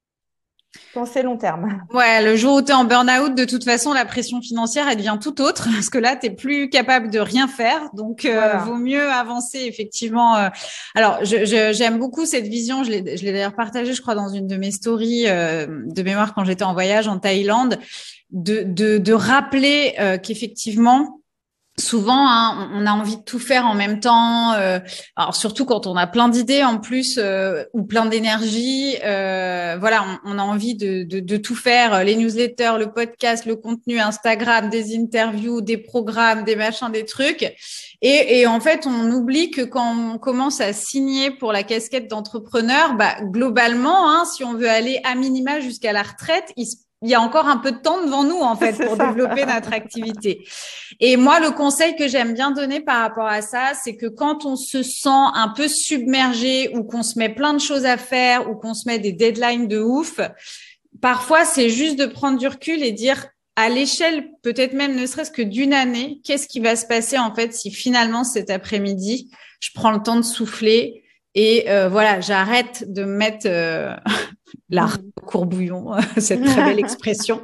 penser long terme. Ouais, le jour où tu es en burn-out, de toute façon, la pression financière, elle devient tout autre, parce que là, tu plus capable de rien faire. Donc, euh, vaut Voilà. mieux avancer, effectivement. euh. Alors, je, je- j'aime beaucoup cette vision. Je l'ai, je l'ai d'ailleurs partagée, je crois, dans une de mes stories euh, de mémoire quand j'étais en voyage en Thaïlande, de, de, de rappeler euh, qu'effectivement, souvent, hein, on a envie de tout faire en même temps. Euh, alors surtout quand on a plein d'idées en plus euh, ou plein d'énergie. Euh, voilà, on, on a envie de, de, de tout faire. Les newsletters, le podcast, le contenu Instagram, des interviews, des programmes, des machins, des trucs. Et, et en fait, on oublie que quand on commence à signer pour la casquette d'entrepreneur, bah, globalement, hein, si on veut aller à minima jusqu'à la retraite, il, il y a encore un peu de temps devant nous en fait C'est pour ça. développer notre activité. Et moi, le conseil que j'aime bien donner par rapport à ça, c'est que quand on se sent un peu submergé ou qu'on se met plein de choses à faire ou qu'on se met des deadlines de ouf, parfois c'est juste de prendre du recul et dire à l'échelle, peut-être même ne serait-ce que d'une année, qu'est-ce qui va se passer en fait si finalement cet après-midi, je prends le temps de souffler et euh, voilà, j'arrête de me mettre euh, l'art au courbouillon, cette très belle expression.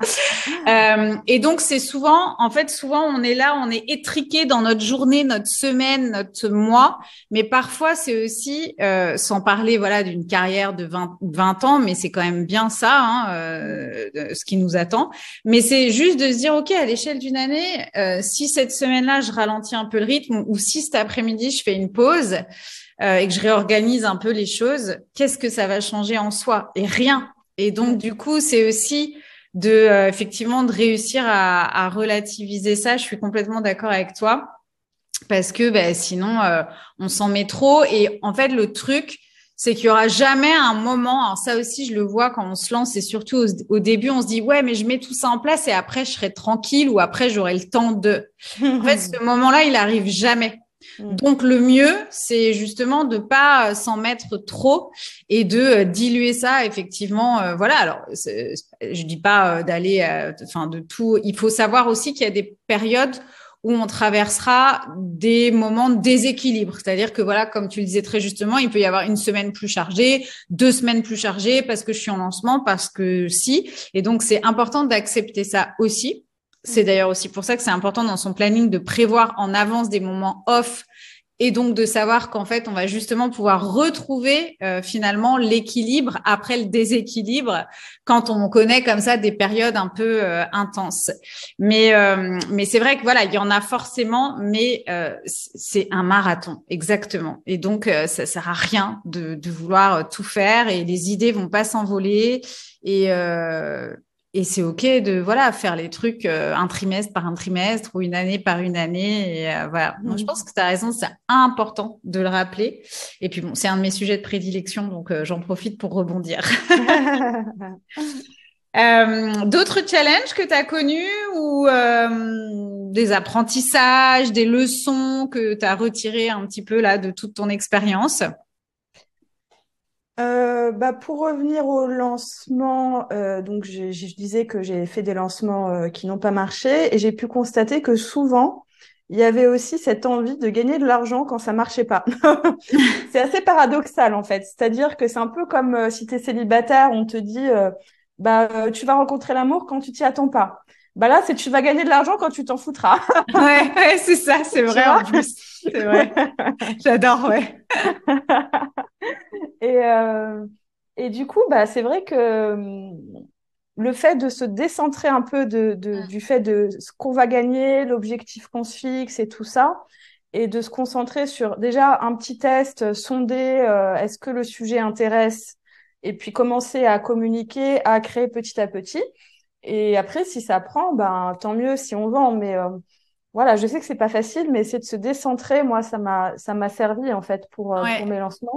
Euh, et donc, c'est souvent, en fait, souvent, on est là, on est étriqué dans notre journée, notre semaine, notre mois. Mais parfois, c'est aussi, euh, sans parler, voilà, d'une carrière de vingt, vingt ans, mais c'est quand même bien ça, hein, euh, ce qui nous attend. Mais c'est juste de se dire, OK, à l'échelle d'une année, euh, si cette semaine-là, je ralentis un peu le rythme, ou si cet après-midi, je fais une pause, euh, et que je réorganise un peu les choses, qu'est-ce que ça va changer en soi? Et rien. Et donc, du coup, c'est aussi de euh, effectivement de réussir à, à relativiser ça. Je suis complètement d'accord avec toi parce que ben, sinon euh, on s'en met trop. Et en fait, le truc, c'est qu'il y aura jamais un moment. Alors ça aussi, je le vois quand on se lance et surtout au, au début, on se dit ouais, mais je mets tout ça en place et après je serai tranquille ou après j'aurai le temps de. En fait, ce moment-là, il arrive jamais. Donc le mieux, c'est justement de pas euh, s'en mettre trop et de euh, diluer ça effectivement. Euh, voilà. Alors, c'est- je dis pas euh, d'aller, euh, enfin de tout. Il faut savoir aussi qu'il y a des périodes où on traversera des moments de déséquilibre. C'est-à-dire que voilà, comme tu le disais très justement, il peut y avoir une semaine plus chargée, deux semaines plus chargées parce que je suis en lancement, parce que si. Et donc c'est important d'accepter ça aussi. C'est d'ailleurs aussi pour ça que c'est important dans son planning de prévoir en avance des moments off et donc de savoir qu'en fait, on va justement pouvoir retrouver euh, finalement l'équilibre après le déséquilibre quand on connaît comme ça des périodes un peu euh, intenses. Mais euh, mais c'est vrai que voilà, il y en a forcément, mais euh, c'est un marathon exactement. Et donc euh, ça sert à rien de, de vouloir tout faire et les idées vont pas s'envoler et euh, et c'est OK de voilà faire les trucs euh, un trimestre par un trimestre ou une année par une année. Et euh, voilà. Donc, je pense que tu as raison, c'est important de le rappeler. Et puis, bon, c'est un de mes sujets de prédilection, donc euh, j'en profite pour rebondir. Euh, d'autres challenges que tu as connus ou euh, des apprentissages, des leçons que tu as retirées un petit peu là de toute ton expérience? Euh, bah pour revenir au lancement, euh, donc j'ai- j'ai- je disais que j'ai fait des lancements euh, qui n'ont pas marché et j'ai pu constater que souvent il y avait aussi cette envie de gagner de l'argent quand ça marchait pas. C'est assez paradoxal en fait, c'est-à-dire que c'est un peu comme euh, si tu es célibataire, on te dit euh, bah euh, tu vas rencontrer l'amour quand tu t'y attends pas. Bah là, c'est tu vas gagner de l'argent quand tu t'en foutras, Ouais, ouais, c'est ça, c'est tu vrai en vois. plus. C'est vrai. J'adore, ouais. Et, euh, et du coup, bah, c'est vrai que hum, le fait de se décentrer un peu de, de- du fait de ce qu'on va gagner, l'objectif qu'on se fixe et tout ça, et de se concentrer sur déjà un petit test, euh, sonder euh, est-ce que le sujet intéresse, et puis commencer à communiquer, à créer petit à petit. Et après, si ça prend, ben, tant mieux si on vend. Mais euh, voilà, je sais que c'est pas facile, mais c'est de se décentrer. Moi, ça m'a ça m'a servi en fait pour, euh, pour Ouais. mes lancements.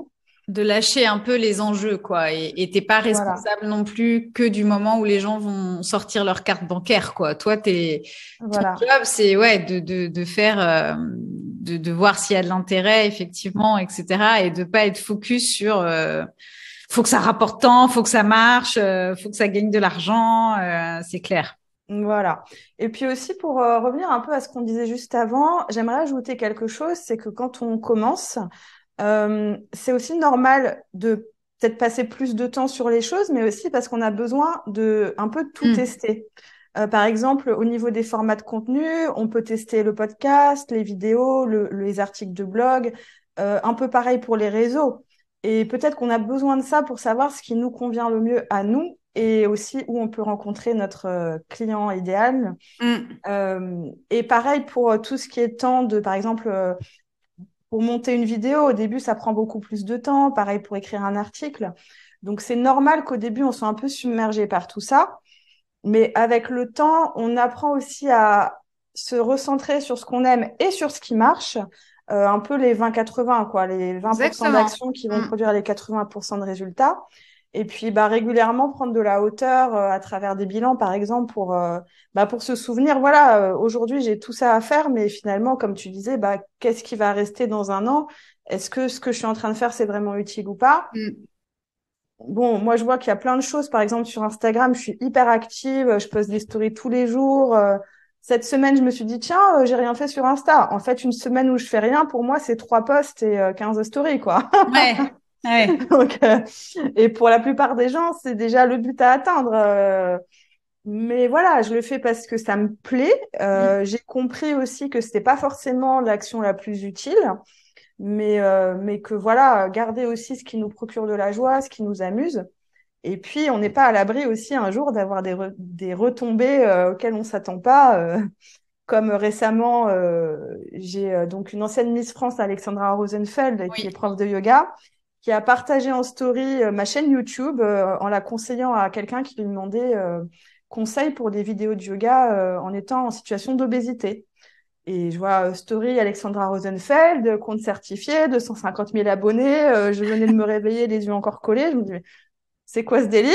De lâcher un peu les enjeux, quoi. Et, et t'es pas Voilà, responsable non plus que du moment où les gens vont sortir leur carte bancaire, quoi. Toi, t'es, ton voilà. job, c'est, ouais, de, de, de faire, euh, de, de voir s'il y a de l'intérêt, effectivement, et cetera. Et de pas être focus sur, euh, faut que ça rapporte tant, faut que ça marche, euh, faut que ça gagne de l'argent, euh, c'est clair. Voilà. Et puis aussi, pour euh, revenir un peu à ce qu'on disait juste avant, j'aimerais ajouter quelque chose, c'est que quand on commence, euh, c'est aussi normal de peut-être passer plus de temps sur les choses, mais aussi parce qu'on a besoin de un peu tout Mm. tester. Euh, par exemple, au niveau des formats de contenu, on peut tester le podcast, les vidéos, le- les articles de blog, euh, un peu pareil pour les réseaux. Et peut-être qu'on a besoin de ça pour savoir ce qui nous convient le mieux à nous et aussi où on peut rencontrer notre euh, client idéal. Mm. Euh, et pareil pour euh, tout ce qui est temps de, par exemple, euh, pour monter une vidéo, au début, ça prend beaucoup plus de temps. Pareil pour écrire un article. Donc, c'est normal qu'au début, on soit un peu submergé par tout ça. Mais avec le temps, on apprend aussi à se recentrer sur ce qu'on aime et sur ce qui marche. Euh, un peu les vingt quatre-vingts, quoi. Les vingt pour cent Exactement. d'actions qui vont Mm. produire les quatre-vingts pour cent de résultats. Et puis, bah, régulièrement prendre de la hauteur euh, à travers des bilans, par exemple, pour, euh, bah, pour se souvenir, voilà, euh, aujourd'hui, j'ai tout ça à faire, mais finalement, comme tu disais, bah, qu'est-ce qui va rester dans un an? Est-ce que ce que je suis en train de faire, c'est vraiment utile ou pas? Mm. Bon, moi, je vois qu'il y a plein de choses. Par exemple, sur Instagram, je suis hyper active, je poste des stories tous les jours. Euh, Cette semaine, je me suis dit, tiens, euh, j'ai rien fait sur Insta. En fait, une semaine où je fais rien, pour moi, c'est trois posts et euh, quinze stories, quoi. Ouais. Ouais. Donc, euh, et pour la plupart des gens, c'est déjà le but à atteindre. Euh, mais voilà, je le fais parce que ça me plaît. Mm. Euh, j'ai compris aussi que c'était pas forcément l'action la plus utile, mais euh, mais que voilà, garder aussi ce qui nous procure de la joie, ce qui nous amuse. Et puis, on n'est pas à l'abri aussi un jour d'avoir des, re- des retombées euh, auxquelles on s'attend pas. Euh, comme récemment, euh, j'ai euh, donc une ancienne Miss France, Alexandra Rosenfeld, qui est Oui. prof de yoga, qui a partagé en story euh, ma chaîne YouTube euh, en la conseillant à quelqu'un qui lui demandait euh, conseil pour des vidéos de yoga euh, en étant en situation d'obésité. Et je vois euh, story Alexandra Rosenfeld, compte certifié, deux cent cinquante mille abonnés. Euh, je venais de me réveiller, les yeux encore collés. Je me dis, mais c'est quoi ce délire?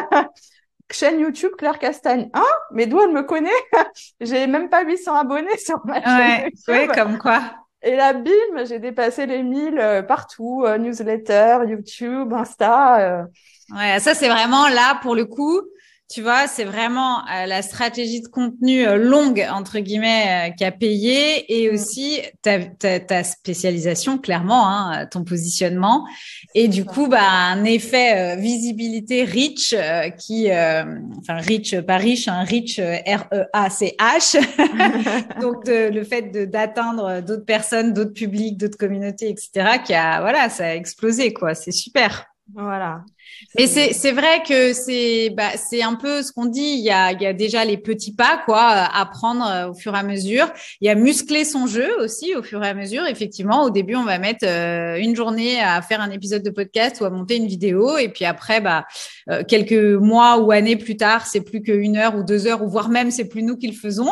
Chaîne YouTube Claire Castagne. Hein? Mais d'où elle me connaît? J'ai même pas huit cents abonnés sur ma chaîne Ouais. Ouais, YouTube. comme quoi. Et là, bim, j'ai dépassé les mille euh, partout. euh, newsletter, YouTube, Insta. euh. Ouais, ça c'est vraiment là pour le coup, tu vois, c'est vraiment euh, la stratégie de contenu euh, longue entre guillemets euh, qui a payé et Mm, aussi ta, ta, ta spécialisation clairement, hein, ton positionnement et c'est du ça. coup bah un effet euh, visibilité rich euh, qui, euh, enfin rich pas riche, un rich euh, R E A C H. Donc de, le fait de d'atteindre d'autres personnes, d'autres publics, d'autres communautés, et cetera qui a voilà ça a explosé quoi, c'est super. Voilà. Mais C'est c'est c'est vrai que c'est bah c'est un peu ce qu'on dit. Il y a il y a déjà les petits pas quoi à prendre euh, au fur et à mesure. Il y a muscler son jeu aussi au fur et à mesure. Effectivement, au début on va mettre euh, une journée à faire un épisode de podcast ou à monter une vidéo et puis après bah euh, quelques mois ou années plus tard c'est plus qu'une heure ou deux heures ou voire même c'est plus nous qui le faisons.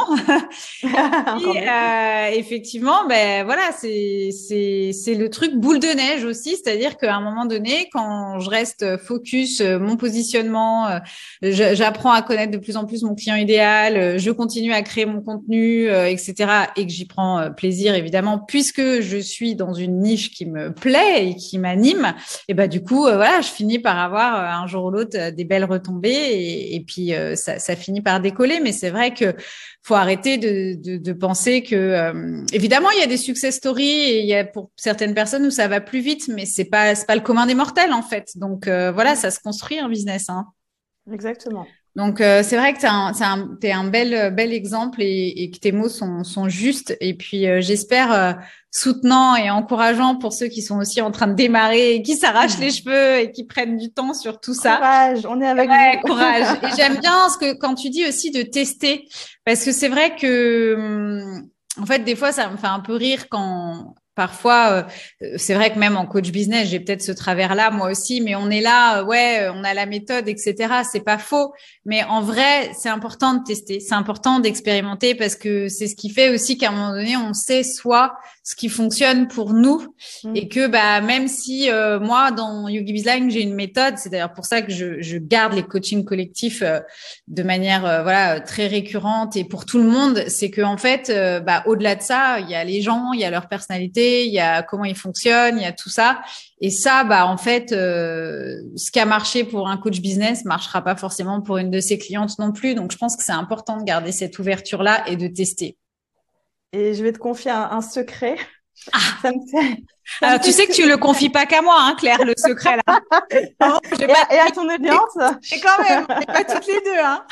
encore Et, mieux. euh, effectivement, ben voilà, c'est c'est c'est le truc boule de neige aussi, c'est-à-dire qu'à un moment donné, quand je reste focus, euh, mon positionnement, euh, je- j'apprends à connaître de plus en plus mon client idéal, euh, je continue à créer mon contenu, euh, et cetera, et que j'y prends euh, plaisir évidemment, puisque je suis dans une niche qui me plaît et qui m'anime. Et ben du coup, euh, voilà, je finis par avoir euh, un jour ou l'autre euh, des belles retombées, et, et puis euh, ça ça finit par décoller. Mais c'est vrai que faut arrêter de, de, de penser que euh, évidemment il y a des success stories et il y a pour certaines personnes où ça va plus vite, mais c'est pas c'est pas le commun des mortels en fait. Donc euh, voilà, Mm, ça se construit un business. Hein. exactement. Donc euh, c'est vrai que t'es un, t'es un, t'es un bel bel exemple et, et que tes mots sont sont justes. Et puis euh, j'espère euh, soutenant et encourageant pour ceux qui sont aussi en train de démarrer et qui s'arrachent les cheveux et qui prennent du temps sur tout ça. Courage, on est avec Ouais, vous. courage. Et j'aime bien ce que quand tu dis aussi de tester, parce que c'est vrai que, hum, en fait, des fois, ça me fait un peu rire quand parfois, euh, c'est vrai que même en coach business, j'ai peut-être ce travers-là moi aussi, mais on est là, euh, ouais, on a la méthode, et cetera. C'est pas faux, mais en vrai, c'est important de tester, c'est important d'expérimenter parce que c'est ce qui fait aussi qu'à un moment donné, on sait soit ce qui fonctionne pour nous Mm. et que bah même si euh, moi dans Yogi Bizline j'ai une méthode, c'est d'ailleurs pour ça que je, je garde les coachings collectifs euh, de manière euh, voilà très récurrente et pour tout le monde, c'est que en fait euh, bah au-delà de ça, il y a les gens, il y a leur personnalité, il y a comment ils fonctionnent, il y a tout ça et ça bah en fait euh, ce qui a marché pour un coach business marchera pas forcément pour une de ses clientes non plus. Donc je pense que c'est important de garder cette ouverture là et de tester. Et je vais te confier un, un secret. Ça me fait, ça me Alors, tu fait sais que tu le confies pas qu'à moi, hein, Claire, le secret là. Non, j'ai et pas... à, et à ton audience, Et quand même, on n'est pas toutes les deux, hein.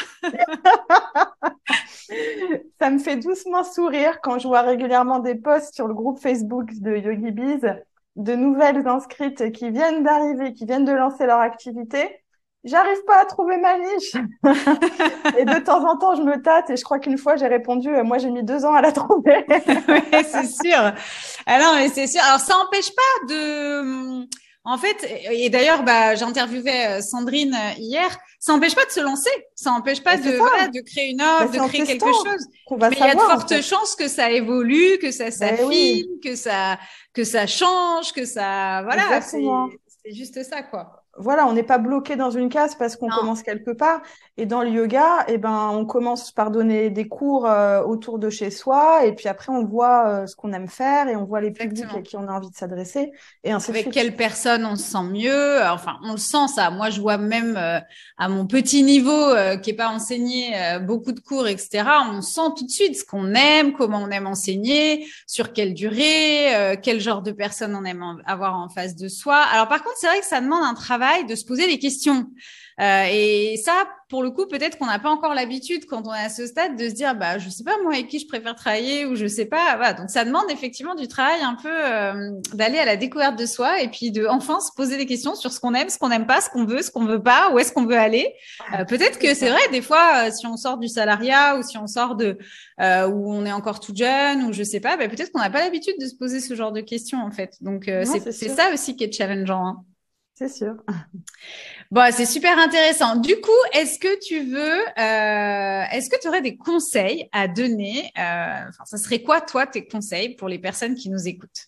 ça me fait doucement sourire quand je vois régulièrement des posts sur le groupe Facebook de Yogi Biz de nouvelles inscrites qui viennent d'arriver, qui viennent de lancer leur activité. J'arrive pas à trouver ma niche. Et de temps en temps, je me tâte et je crois qu'une fois, j'ai répondu, euh, moi, j'ai mis deux ans à la trouver. Oui, c'est sûr. Ah non, mais c'est sûr. Alors, ça n'empêche pas de... En fait, et d'ailleurs, bah, j'interviewais Sandrine hier, ça n'empêche pas de se lancer. Ça n'empêche pas Mais c'est de, ça. voilà, de créer une Bah, offre, de c'est en créer testant quelque chose. qu'on va Mais il y a de savoir, en fortes fait. chances que ça évolue, que ça Ben oui, s'affine, que ça, que ça change, que ça, voilà, exactement. c'est, c'est juste ça, quoi. Voilà, on n'est pas bloqué dans une case parce qu'on Non, commence quelque part. Et dans le yoga, eh ben, on commence par donner des cours euh, autour de chez soi, et puis après, on voit euh, ce qu'on aime faire et on voit les publics à exactement. qui on a envie de s'adresser, et ainsi de Avec suite. quelle personne on se sent mieux. Enfin, on le sent ça. Moi, je vois même euh, à mon petit niveau, euh, qui est pas enseigné euh, beaucoup de cours, et cetera. On sent tout de suite ce qu'on aime, comment on aime enseigner, sur quelle durée, euh, quel genre de personne on aime en- avoir en face de soi. Alors, par contre, c'est vrai que ça demande un travail de se poser des questions. Euh, et ça, pour le coup, peut-être qu'on n'a pas encore l'habitude quand on est à ce stade de se dire, bah, je sais pas moi avec qui je préfère travailler ou je sais pas. Voilà. Donc, ça demande effectivement du travail un peu euh, d'aller à la découverte de soi et puis de enfin se poser des questions sur ce qu'on aime, ce qu'on n'aime pas, ce qu'on veut, ce qu'on veut pas, où est-ce qu'on veut aller. Euh, peut-être C'est que c'est ça. vrai, des fois, euh, si on sort du salariat ou si on sort de euh, où on est encore tout jeune ou je sais pas, bah, peut-être qu'on n'a pas l'habitude de se poser ce genre de questions en fait. Donc, euh, Non, c'est c'est c'est sûr, ça aussi qui est challengeant. Hein. c'est sûr. Bon, c'est super intéressant. Du coup, est-ce que tu veux, euh, est-ce que tu aurais des conseils à donner euh, Enfin, ça serait quoi, toi, tes conseils pour les personnes qui nous écoutent?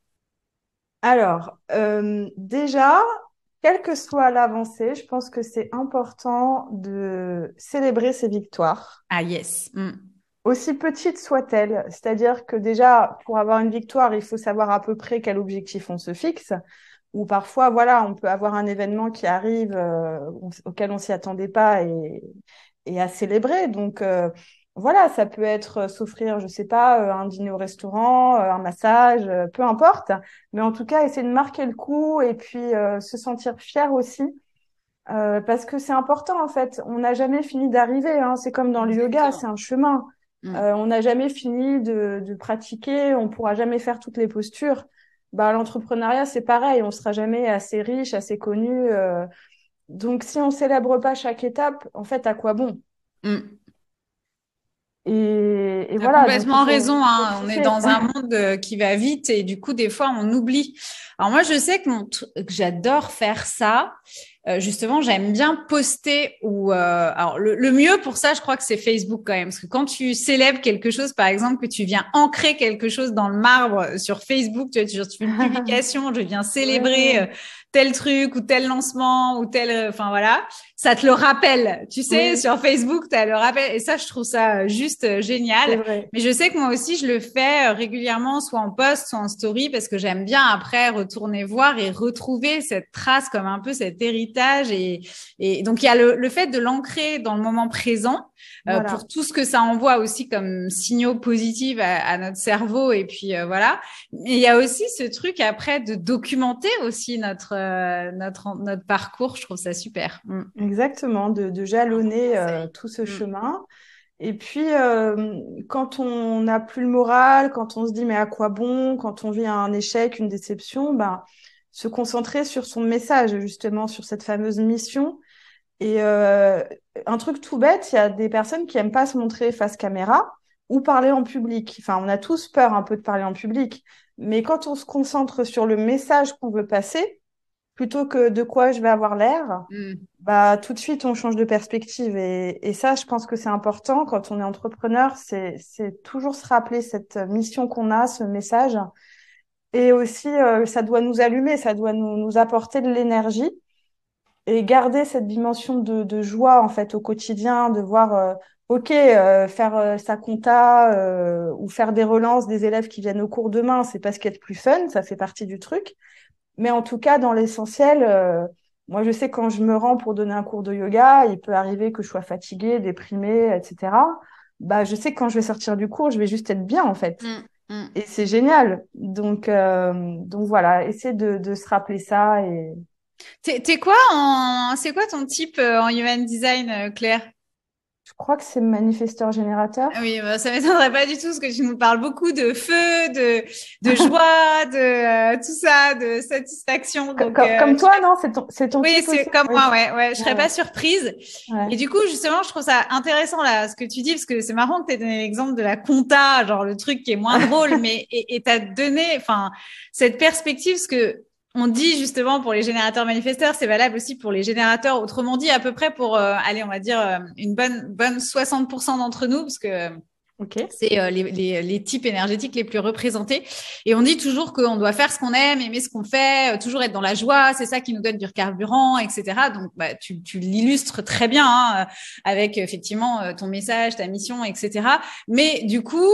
Alors, euh, déjà, quelle que soit l'avancée, je pense que c'est important de célébrer ses victoires, Ah yes. Mm. aussi petites soient-elles. C'est-à-dire que déjà, pour avoir une victoire, il faut savoir à peu près quel objectif on se fixe. Ou parfois, voilà, on peut avoir un événement qui arrive euh, auquel on s'y attendait pas et, et à célébrer. Donc, euh, voilà, ça peut être euh, s'offrir, je sais pas, euh, un dîner au restaurant, euh, un massage, euh, peu importe. Mais en tout cas, essayer de marquer le coup et puis euh, se sentir fier aussi. Euh, parce que c'est important, en fait. On n'a jamais fini d'arriver, hein. C'est comme dans le yoga, c'est Exactement. un chemin. Mm. Euh, on n'a jamais fini de, de pratiquer, on pourra jamais faire toutes les postures. Bah, l'entrepreneuriat, c'est pareil, on sera jamais assez riche, assez connu. euh. Donc, si on célèbre pas chaque étape, en fait, à quoi bon? Mm. Et, et T'as voilà, donc il complètement faut, raison, faut hein. On est kiffer. dans un monde euh, qui va vite et du coup, des fois, on oublie. Alors moi, je sais que, mon tr- que j'adore faire ça. Euh, justement, j'aime bien poster ou euh, alors le, le mieux pour ça, je crois que c'est Facebook quand même, parce que quand tu célèbres quelque chose, par exemple, que tu viens ancrer quelque chose dans le marbre sur Facebook, tu vois, tu, tu fais une publication, je viens célébrer euh, Ouais, tel truc ou tel lancement ou tel, euh, enfin voilà, ça te le rappelle. Tu sais, oui, sur Facebook, tu as le rappel et ça, je trouve ça euh, juste euh, c'est génial. vrai. Mais je sais que moi aussi, je le fais euh, régulièrement, soit en post, soit en story, parce que j'aime bien après retourner voir et retrouver cette trace comme un peu cet héritage. Et, et donc, il y a le, le fait de l'ancrer dans le moment présent euh, pour Voilà. tout ce que ça envoie aussi comme signaux positifs à, à notre cerveau. Et puis, euh, voilà. Et il y a aussi ce truc après de documenter aussi notre, euh, notre, notre parcours. Je trouve ça super. Mm. Exactement, de, de Un bon jalonner euh, conseil. tout ce Mm. chemin. Et puis, euh, quand on n'a plus le moral, quand on se dit mais à quoi bon, quand on vit un échec, une déception, ben, se concentrer sur son message, justement, sur cette fameuse mission. Et euh, un truc tout bête, il y a des personnes qui aiment pas se montrer face caméra ou parler en public. Enfin, on a tous peur un peu de parler en public. Mais quand on se concentre sur le message qu'on veut passer, plutôt que de quoi je vais avoir l'air, Mm. bah tout de suite on change de perspective et, et ça je pense que c'est important quand on est entrepreneur, c'est c'est toujours se rappeler cette mission qu'on a, ce message et aussi euh, ça doit nous allumer, ça doit nous nous apporter de l'énergie et garder cette dimension de, de joie en fait au quotidien, de voir euh, ok euh, faire euh, sa compta euh, ou faire des relances des élèves qui viennent au cours demain, c'est pas ce qui est le plus fun, ça fait partie du truc. Mais en tout cas, dans l'essentiel, euh, moi, je sais quand je me rends pour donner un cours de yoga, il peut arriver que je sois fatiguée, déprimée, et cetera. Bah, je sais que quand je vais sortir du cours, je vais juste être bien, en fait. Mm. Mm. Et c'est génial. Donc, euh, donc voilà, essayer de, de se rappeler ça. Et T'es, t'es quoi en, c'est quoi ton type euh, en human design, euh, Claire? je crois que c'est manifesteur Ah générateur. oui, bah, ça m'étonnerait pas du tout parce que tu nous parles beaucoup de feu, de, de joie, de euh, tout ça, de satisfaction. Co- Donc, co- euh, Comme je toi, serais- non? C'est ton, c'est ton oui, type c'est aussi? comme Oui. moi, ouais, ouais, je serais Ouais. pas surprise. Et Ouais. du coup, justement, je trouve ça intéressant là, ce que tu dis, parce que c'est marrant que tu aies donné l'exemple de la compta, genre le truc qui est moins drôle, mais et t'as donné, enfin, cette perspective, parce que on dit justement pour les générateurs manifesteurs, c'est valable aussi pour les générateurs. Autrement dit, à peu près pour, euh, allez, on va dire euh, une bonne, bonne soixante pour cent d'entre nous, parce que Ok. c'est euh, les, les, les types énergétiques les plus représentés. Et on dit toujours qu'on doit faire ce qu'on aime, aimer ce qu'on fait, euh, toujours être dans la joie, c'est ça qui nous donne du carburant, et cetera. Donc, bah, tu, tu l'illustres très bien hein, avec effectivement euh, ton message, ta mission, et cetera. Mais du coup,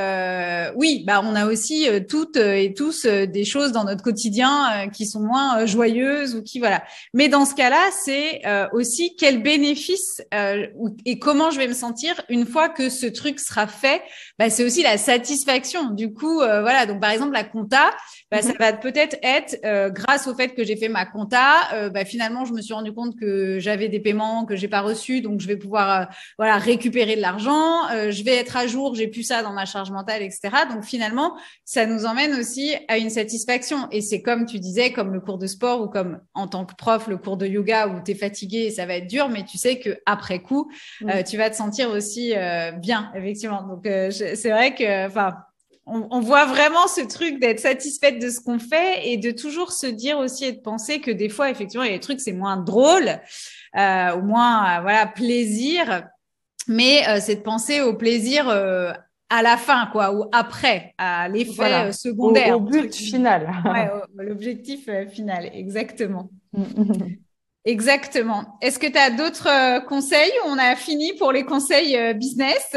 euh, oui, bah, on a aussi euh, toutes et tous euh, des choses dans notre quotidien euh, qui sont moins euh, joyeuses ou qui, voilà. Mais dans ce cas-là, c'est euh, aussi quel bénéfice euh, et comment je vais me sentir une fois que ce truc sera fait. Bah, c'est aussi la satisfaction. Du coup, euh, voilà. Donc, par exemple, la compta, bah, ça Mhm. va peut-être être euh, grâce au fait que j'ai fait ma compta. Euh, bah, finalement, je me suis rendu compte que j'avais des paiements que j'ai pas reçus, donc je vais pouvoir, euh, voilà, récupérer de l'argent. Euh, je vais être à jour. J'ai plus ça dans ma charge mentale, et cetera. Donc, finalement, ça nous emmène aussi à une satisfaction. Et c'est comme tu disais, comme le cours de sport ou comme en tant que prof, le cours de yoga où tu es fatigué et ça va être dur, mais tu sais que après coup, euh, Mm. tu vas te sentir aussi euh, bien, effectivement. Donc, euh, je, c'est vrai que, enfin, on, on, voit vraiment ce truc d'être satisfaite de ce qu'on fait et de toujours se dire aussi et de penser que des fois, effectivement, il y a des trucs, c'est moins drôle, euh, au moins, euh, voilà, plaisir, mais euh, c'est de penser au plaisir euh, à la fin, quoi, ou après, à l'effet euh, Voilà. Au, au secondaire, entre but guillemets. final. Ouais, au- l'objectif euh, final, exactement. Mm. Exactement. Est-ce que tu as d'autres euh, conseils? On a fini pour les conseils euh, business.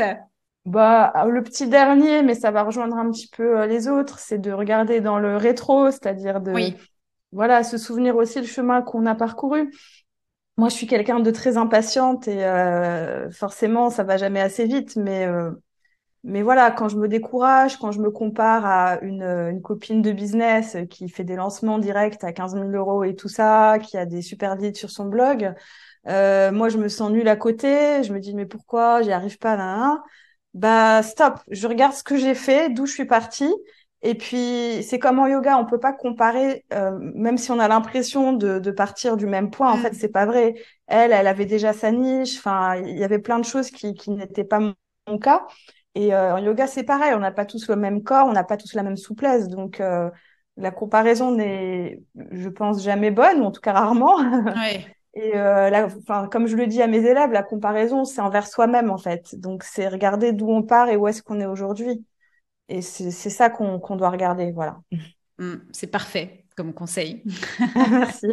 Bah, le petit dernier, mais ça va rejoindre un petit peu euh, les autres, c'est de regarder dans le rétro, c'est-à-dire de, Oui. voilà, se souvenir aussi le chemin qu'on a parcouru. Moi, je suis quelqu'un de très impatiente et euh, forcément, ça va jamais assez vite, mais euh, mais voilà, quand je me décourage, quand je me compare à une, une copine de business qui fait des lancements directs à quinze mille euros et tout ça, qui a des super leads sur son blog, euh, moi, je me sens nulle à côté. Je me dis, mais pourquoi j'y arrive pas, là, là. Bah, stop. Je regarde ce que j'ai fait, d'où je suis partie. Et puis, c'est comme en yoga, on peut pas comparer, euh, même si on a l'impression de, de partir du même point. En fait, Mm. c'est pas vrai. Elle, elle avait déjà sa niche. Enfin, il y avait plein de choses qui, qui n'étaient pas mon mon cas. Et euh, en yoga, c'est pareil. On n'a pas tous le même corps, on n'a pas tous la même souplesse. Donc, euh, la comparaison n'est, je pense, jamais bonne, ou en tout cas rarement. Ouais. Et euh, là, enfin, comme je le dis à mes élèves, la comparaison, c'est envers soi-même en fait. Donc, c'est regarder d'où on part et où est-ce qu'on est aujourd'hui. Et c'est c'est ça qu'on qu'on doit regarder, voilà. Mm. C'est parfait comme conseil. Merci.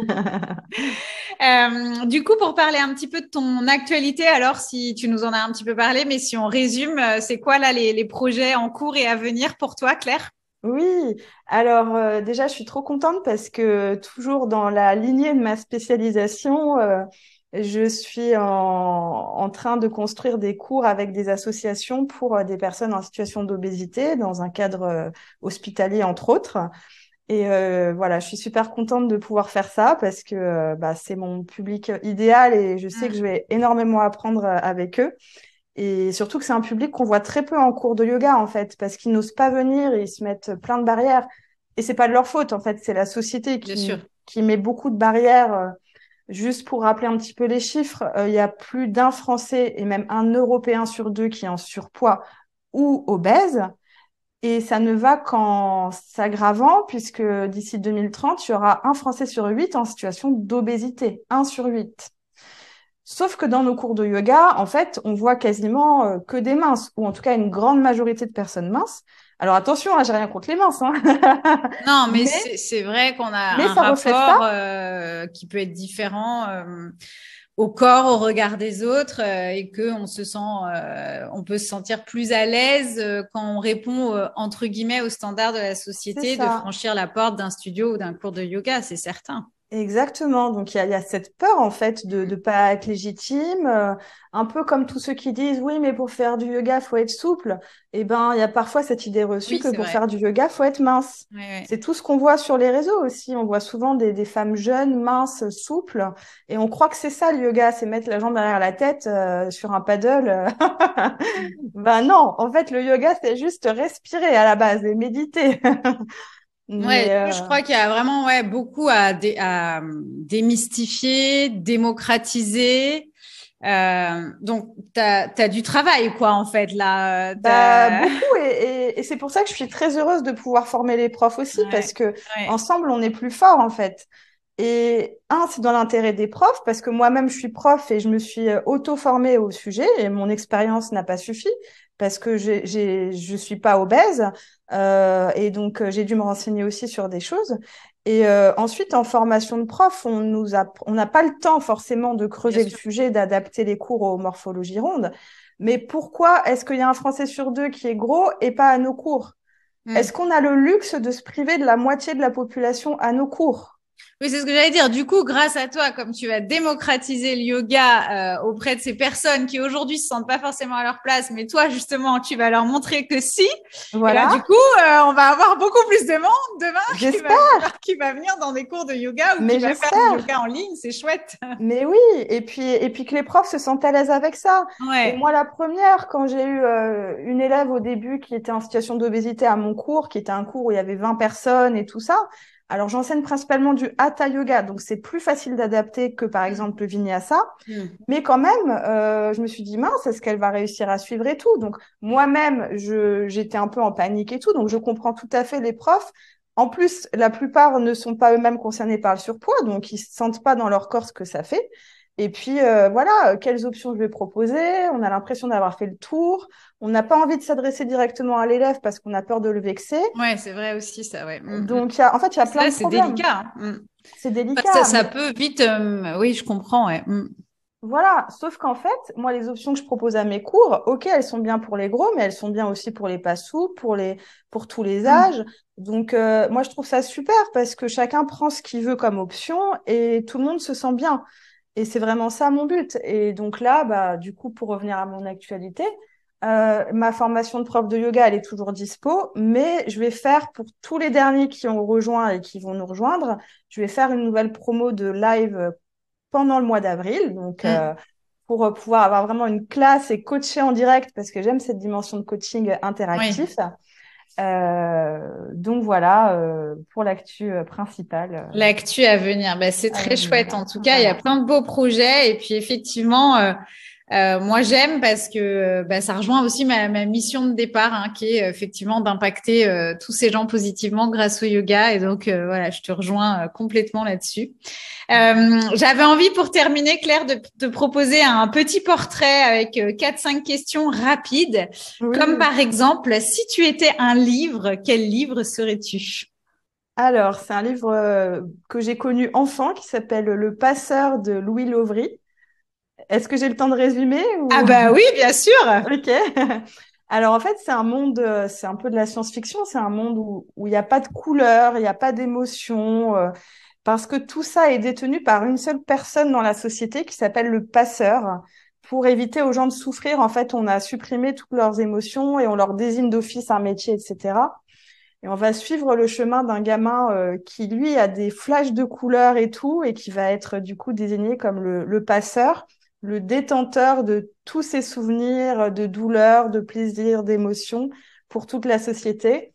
Euh, du coup, pour parler un petit peu de ton actualité, alors si tu nous en as un petit peu parlé, mais si on résume, euh, c'est quoi là les, les projets en cours et à venir pour toi, Claire? Oui, alors euh, déjà, je suis trop contente parce que toujours dans la lignée de ma spécialisation, euh, je suis en, en train de construire des cours avec des associations pour euh, des personnes en situation d'obésité dans un cadre euh, hospitalier, entre autres. Et euh, voilà, je suis super contente de pouvoir faire ça parce que euh, bah, c'est mon public idéal et je sais que je Mm. vais énormément apprendre euh, avec eux. Et surtout que c'est un public qu'on voit très peu en cours de yoga en fait, parce qu'ils n'osent pas venir, ils se mettent plein de barrières. Et c'est pas de leur faute en fait, c'est la société Bien sûr. qui qui met beaucoup de barrières. euh, Juste pour rappeler un petit peu les chiffres, euh, il y a plus d'un Français et même un Européen sur deux qui est en surpoids ou obèse. Et ça ne va qu'en s'aggravant, puisque d'ici deux mille trente, il y aura un Français sur huit en situation d'obésité. Un sur huit. Sauf que dans nos cours de yoga, en fait, on voit quasiment euh, que des minces, ou en tout cas une grande majorité de personnes minces. Alors attention, hein, j'ai rien contre les minces, hein. Non, mais Mais, c'est c'est vrai qu'on a mais un ça reflète ça. rapport euh, qui peut être différent euh, au corps, au regard des autres, euh, et que on se sent, euh, on peut se sentir plus à l'aise euh, quand on répond euh, entre guillemets aux standards de la C'est société de ça. franchir la porte d'un studio ou d'un cours de yoga, c'est certain. Exactement. Donc, il y a, il y a cette peur, en fait, de ne pas être légitime. euh, un peu comme tous ceux qui disent, oui, mais pour faire du yoga, faut être souple. Eh ben, il y a parfois cette idée reçue Oui, que c'est pour vrai. faire du yoga, faut être mince. Ouais, ouais. C'est tout ce qu'on voit sur les réseaux aussi. On voit souvent des, des femmes jeunes, minces, souples. Et on croit que c'est ça, le yoga, c'est mettre la jambe derrière la tête, euh, sur un paddle. Ben non, en fait, le yoga, c'est juste respirer à la base et méditer. Ouais, Mais, du coup, je euh, crois qu'il y a vraiment ouais, beaucoup à, dé- à euh, démystifier, démocratiser. Euh, donc, tu as, du travail, quoi, en fait, là. Euh, Bah, t'as- beaucoup, et, et, et c'est pour ça que je suis très heureuse de pouvoir former les profs aussi, Ouais, parce que ouais, ensemble, on est plus fort en fait. Et un, c'est dans l'intérêt des profs, parce que moi-même, je suis prof et je me suis euh, auto-formée au sujet, et mon expérience n'a pas suffi, parce que j'ai, j'ai, je suis pas obèse, euh, et donc euh, j'ai dû me renseigner aussi sur des choses. Et euh, ensuite, en formation de prof, on nous a, on n'a pas le temps forcément de bien creuser le sûr. sujet, d'adapter les cours aux morphologies rondes. Mais pourquoi est-ce qu'il y a un Français sur deux qui est gros et pas à nos cours? Est-ce Hmm. qu'on a le luxe de se priver de la moitié de la population à nos cours? Oui, c'est ce que j'allais dire. Du coup, grâce à toi, comme tu vas démocratiser le yoga euh, auprès de ces personnes qui aujourd'hui se sentent pas forcément à leur place, mais toi, justement, tu vas leur montrer que si, et ben du Voilà, coup, euh, on va avoir beaucoup plus de monde demain qui va j'espère, vouloir, qui va venir dans des cours de yoga ou qui mais va faire du j'espère. yoga en ligne. C'est chouette. Mais oui, et puis, et puis que les profs se sentent à l'aise avec ça. Et Ouais. moi, la première, quand j'ai eu euh, une élève au début qui était en situation d'obésité à mon cours, qui était un cours où il y avait vingt personnes et tout ça, alors j'enseigne principalement du hatha yoga, donc c'est plus facile d'adapter que par exemple le vinyasa. Hmm. Mais quand même, euh, je me suis dit, mince, est-ce qu'elle va réussir à suivre et tout? Donc, moi-même, je, j'étais un peu en panique et tout. Donc, je comprends tout à fait les profs. En plus, la plupart ne sont pas eux-mêmes concernés par le surpoids, donc ils ne sentent pas dans leur corps ce que ça fait. Et puis, euh, voilà, euh, quelles options je vais proposer? On a l'impression d'avoir fait le tour. On n'a pas envie de s'adresser directement à l'élève parce qu'on a peur de le vexer. Ouais, c'est vrai aussi, ça, ouais. Hmm, hmm. Donc, il y a- en fait, il y a plein Ça, de c'est problèmes. délicat, hein. Hmm. C'est Enfin, ça, délicat, ça mais peut vite. Euh, oui, je comprends, ouais. Hmm. voilà, sauf qu'en fait, moi, les options que je propose à mes cours, ok, elles sont bien pour les gros, mais elles sont bien aussi pour les pas souples, pour les, pour tous les Hmm. âges. Donc, euh, moi, je trouve ça super parce que chacun prend ce qu'il veut comme option et tout le monde se sent bien. Et c'est vraiment ça mon but. Et donc là, bah, du coup, pour revenir à mon actualité, euh, ma formation de prof de yoga, elle est toujours dispo, mais je vais faire pour tous les derniers qui ont rejoint et qui vont nous rejoindre, je vais faire une nouvelle promo de live pendant le mois d'avril. Donc, Hmm. euh, pour euh, pouvoir avoir vraiment une classe et coacher en direct parce que j'aime cette dimension de coaching Oui. interactif. Euh, donc voilà, euh, pour l'actu euh, principale euh, L'actu à venir, bah, c'est à très venir. chouette en tout cas. Il y a Voilà. plein de beaux projets et puis effectivement, euh, euh, moi j'aime parce que euh, bah, ça rejoint aussi ma, ma mission de départ, hein, qui est euh, effectivement d'impacter euh, tous ces gens positivement grâce au yoga. Et donc euh, voilà, je te rejoins euh, complètement là-dessus. Euh, j'avais envie pour terminer, Claire, de te proposer un petit portrait avec euh, quatre cinq questions rapides, comme Oui. par exemple, si tu étais un livre, quel livre serais-tu? Alors, c'est un livre euh, que j'ai connu enfant qui s'appelle Le Passeur de Louis Lauvry. Est-ce que j'ai le temps de résumer Ah ou... bah oui, bien sûr. Ok. Alors en fait, c'est un monde, euh, c'est un peu de la science-fiction, c'est un monde où où il n'y a pas de couleur, il n'y a pas d'émotion, euh, parce que tout ça est détenu par une seule personne dans la société qui s'appelle le passeur. Pour éviter aux gens de souffrir, en fait, on a supprimé toutes leurs émotions et on leur désigne d'office un métier, et cetera. Et on va suivre le chemin d'un gamin euh, qui, lui, a des flashs de couleurs et tout, et qui va être du coup désigné comme le, le passeur, le détenteur de tous ses souvenirs de douleur, de plaisir, d'émotion pour toute la société.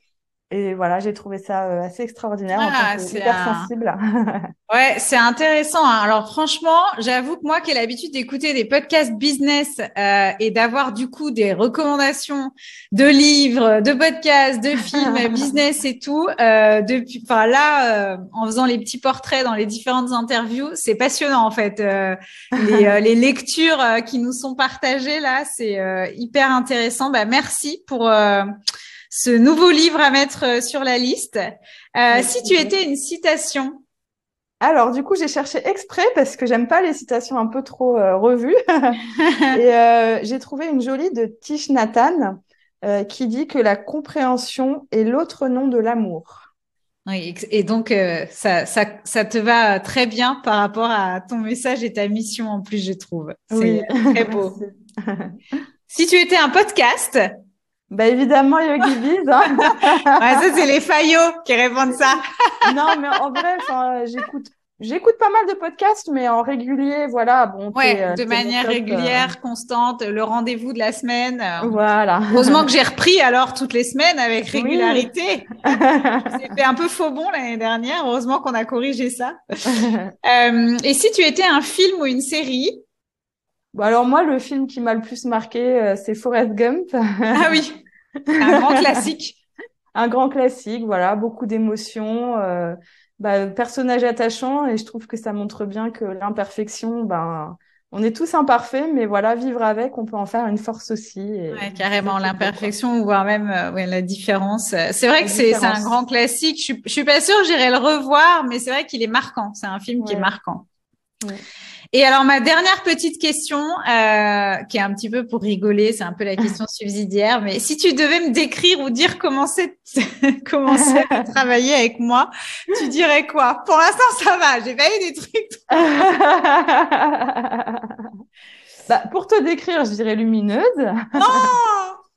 Et voilà, j'ai trouvé ça euh, assez extraordinaire en tant Ah, que c'est un... hypersensible. Ouais, c'est intéressant, hein. Alors franchement, j'avoue que moi qui ai l'habitude d'écouter des podcasts business euh, et d'avoir du coup des recommandations de livres, de podcasts, de films, business et tout, euh, depuis, enfin là, euh, en faisant les petits portraits dans les différentes interviews, c'est passionnant en fait. Euh, les, euh, les lectures euh, qui nous sont partagées là, c'est euh, hyper intéressant. Bah merci pour euh, ce nouveau livre à mettre euh, sur la liste. Euh, Avec si tu plaisir. étais une citation. Alors, du coup, j'ai cherché exprès parce que j'aime pas les citations un peu trop euh, revues. Et euh, j'ai trouvé une jolie de Thich Nhat Hanh euh, qui dit que la compréhension est l'autre nom de l'amour. Oui, ex- et donc euh, ça, ça, ça te va très bien par rapport à ton message et ta mission en plus, je trouve. C'est Oui, euh, très merci. beau. Si tu étais un podcast, Bah évidemment, Yogi Biz, hein. ouais, ça c'est les faillots qui répondent ça. Non, mais en vrai, enfin, j'écoute, j'écoute pas mal de podcasts, mais en régulier, voilà, bon, t'es, Ouais, euh, de t'es mon manière top. euh, régulière, constante, le rendez-vous de la semaine. Euh, Voilà. Heureusement que j'ai repris alors toutes les semaines avec Oui. régularité. Je vous ai fait un peu faux bon l'année dernière. Heureusement qu'on a corrigé ça. Euh, et si tu étais un film ou une série? Bon, alors moi, le film qui m'a le plus marqué, euh, c'est Forrest Gump. Ah oui, c'est un grand classique. Un grand classique, voilà, beaucoup d'émotions, euh, bah, personnage attachant, et je trouve que ça montre bien que l'imperfection, ben, on est tous imparfaits, mais voilà, vivre avec, on peut en faire une force aussi, et Ouais, c'est ça carrément, qui est beau, quoi. l'imperfection, voire même euh, ouais, la différence. Euh, C'est vrai La que c'est c'est un différence. grand classique. Je suis, je suis pas sûre, j'irai le revoir, mais c'est vrai qu'il est marquant. C'est un film qui est Ouais. marquant. Ouais. Et alors, ma dernière petite question, euh, qui est un petit peu pour rigoler, c'est un peu la question subsidiaire, mais si tu devais me décrire ou dire comment c'est comment c'est de travailler avec moi, tu dirais quoi? Pour l'instant, ça va. J'ai pas eu des trucs. Bah, pour te décrire, je dirais lumineuse. Non!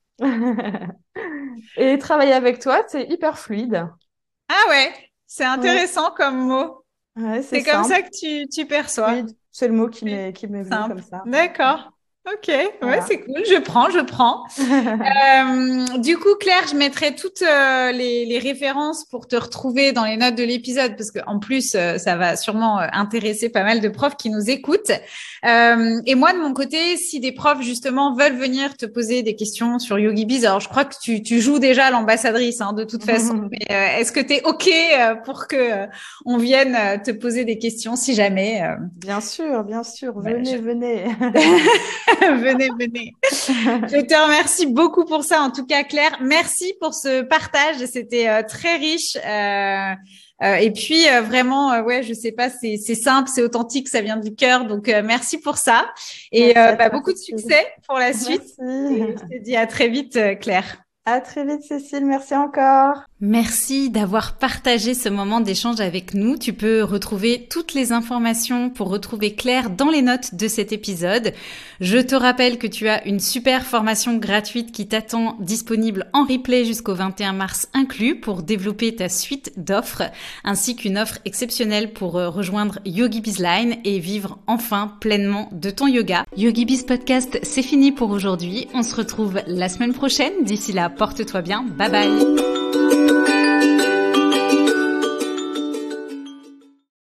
Et travailler avec toi, c'est hyper fluide. Ah ouais, c'est Ouais, intéressant comme mot. ouais, c'est C'est comme simple, ça que tu, tu perçois. fluide. C'est le mot qui Oui, m'est qui m'est venu comme simple. ça. D'accord. Ok, ouais, Voilà. c'est cool. Je prends, je prends. Euh, du coup, Claire, je mettrai toutes euh, les, les références pour te retrouver dans les notes de l'épisode, parce qu'en plus, euh, ça va sûrement euh, intéresser pas mal de profs qui nous écoutent. Euh, et moi, de mon côté, si des profs justement veulent venir te poser des questions sur YogiBiz, alors je crois que tu, tu joues déjà l'ambassadrice, hein, de toute façon. Mais euh, est-ce que tu es ok euh, pour que euh, on vienne euh, te poser des questions si jamais euh, Bien sûr, bien sûr. voilà, Venez, je... venez. venez, venez. Je te remercie beaucoup pour ça, en tout cas, Claire. Merci pour ce partage. C'était euh, très riche. Euh, euh, et puis, euh, vraiment, euh, ouais, je sais pas, c'est, c'est simple, c'est authentique, ça vient du cœur. Donc, euh, merci pour ça. Et Merci euh, à bah, toi, beaucoup de Cécile. succès pour la suite. Et Merci. je te dis à très vite, euh, Claire. À très vite, Cécile. Merci encore. Merci d'avoir partagé ce moment d'échange avec nous. Tu peux retrouver toutes les informations pour retrouver Claire dans les notes de cet épisode. Je te rappelle que tu as une super formation gratuite qui t'attend, disponible en replay jusqu'au vingt et un mars inclus, pour développer ta suite d'offres, ainsi qu'une offre exceptionnelle pour rejoindre YogiBiz Line et vivre enfin pleinement de ton yoga. YogiBiz Podcast, c'est fini pour aujourd'hui. On se retrouve la semaine prochaine. D'ici là, porte-toi bien. Bye bye.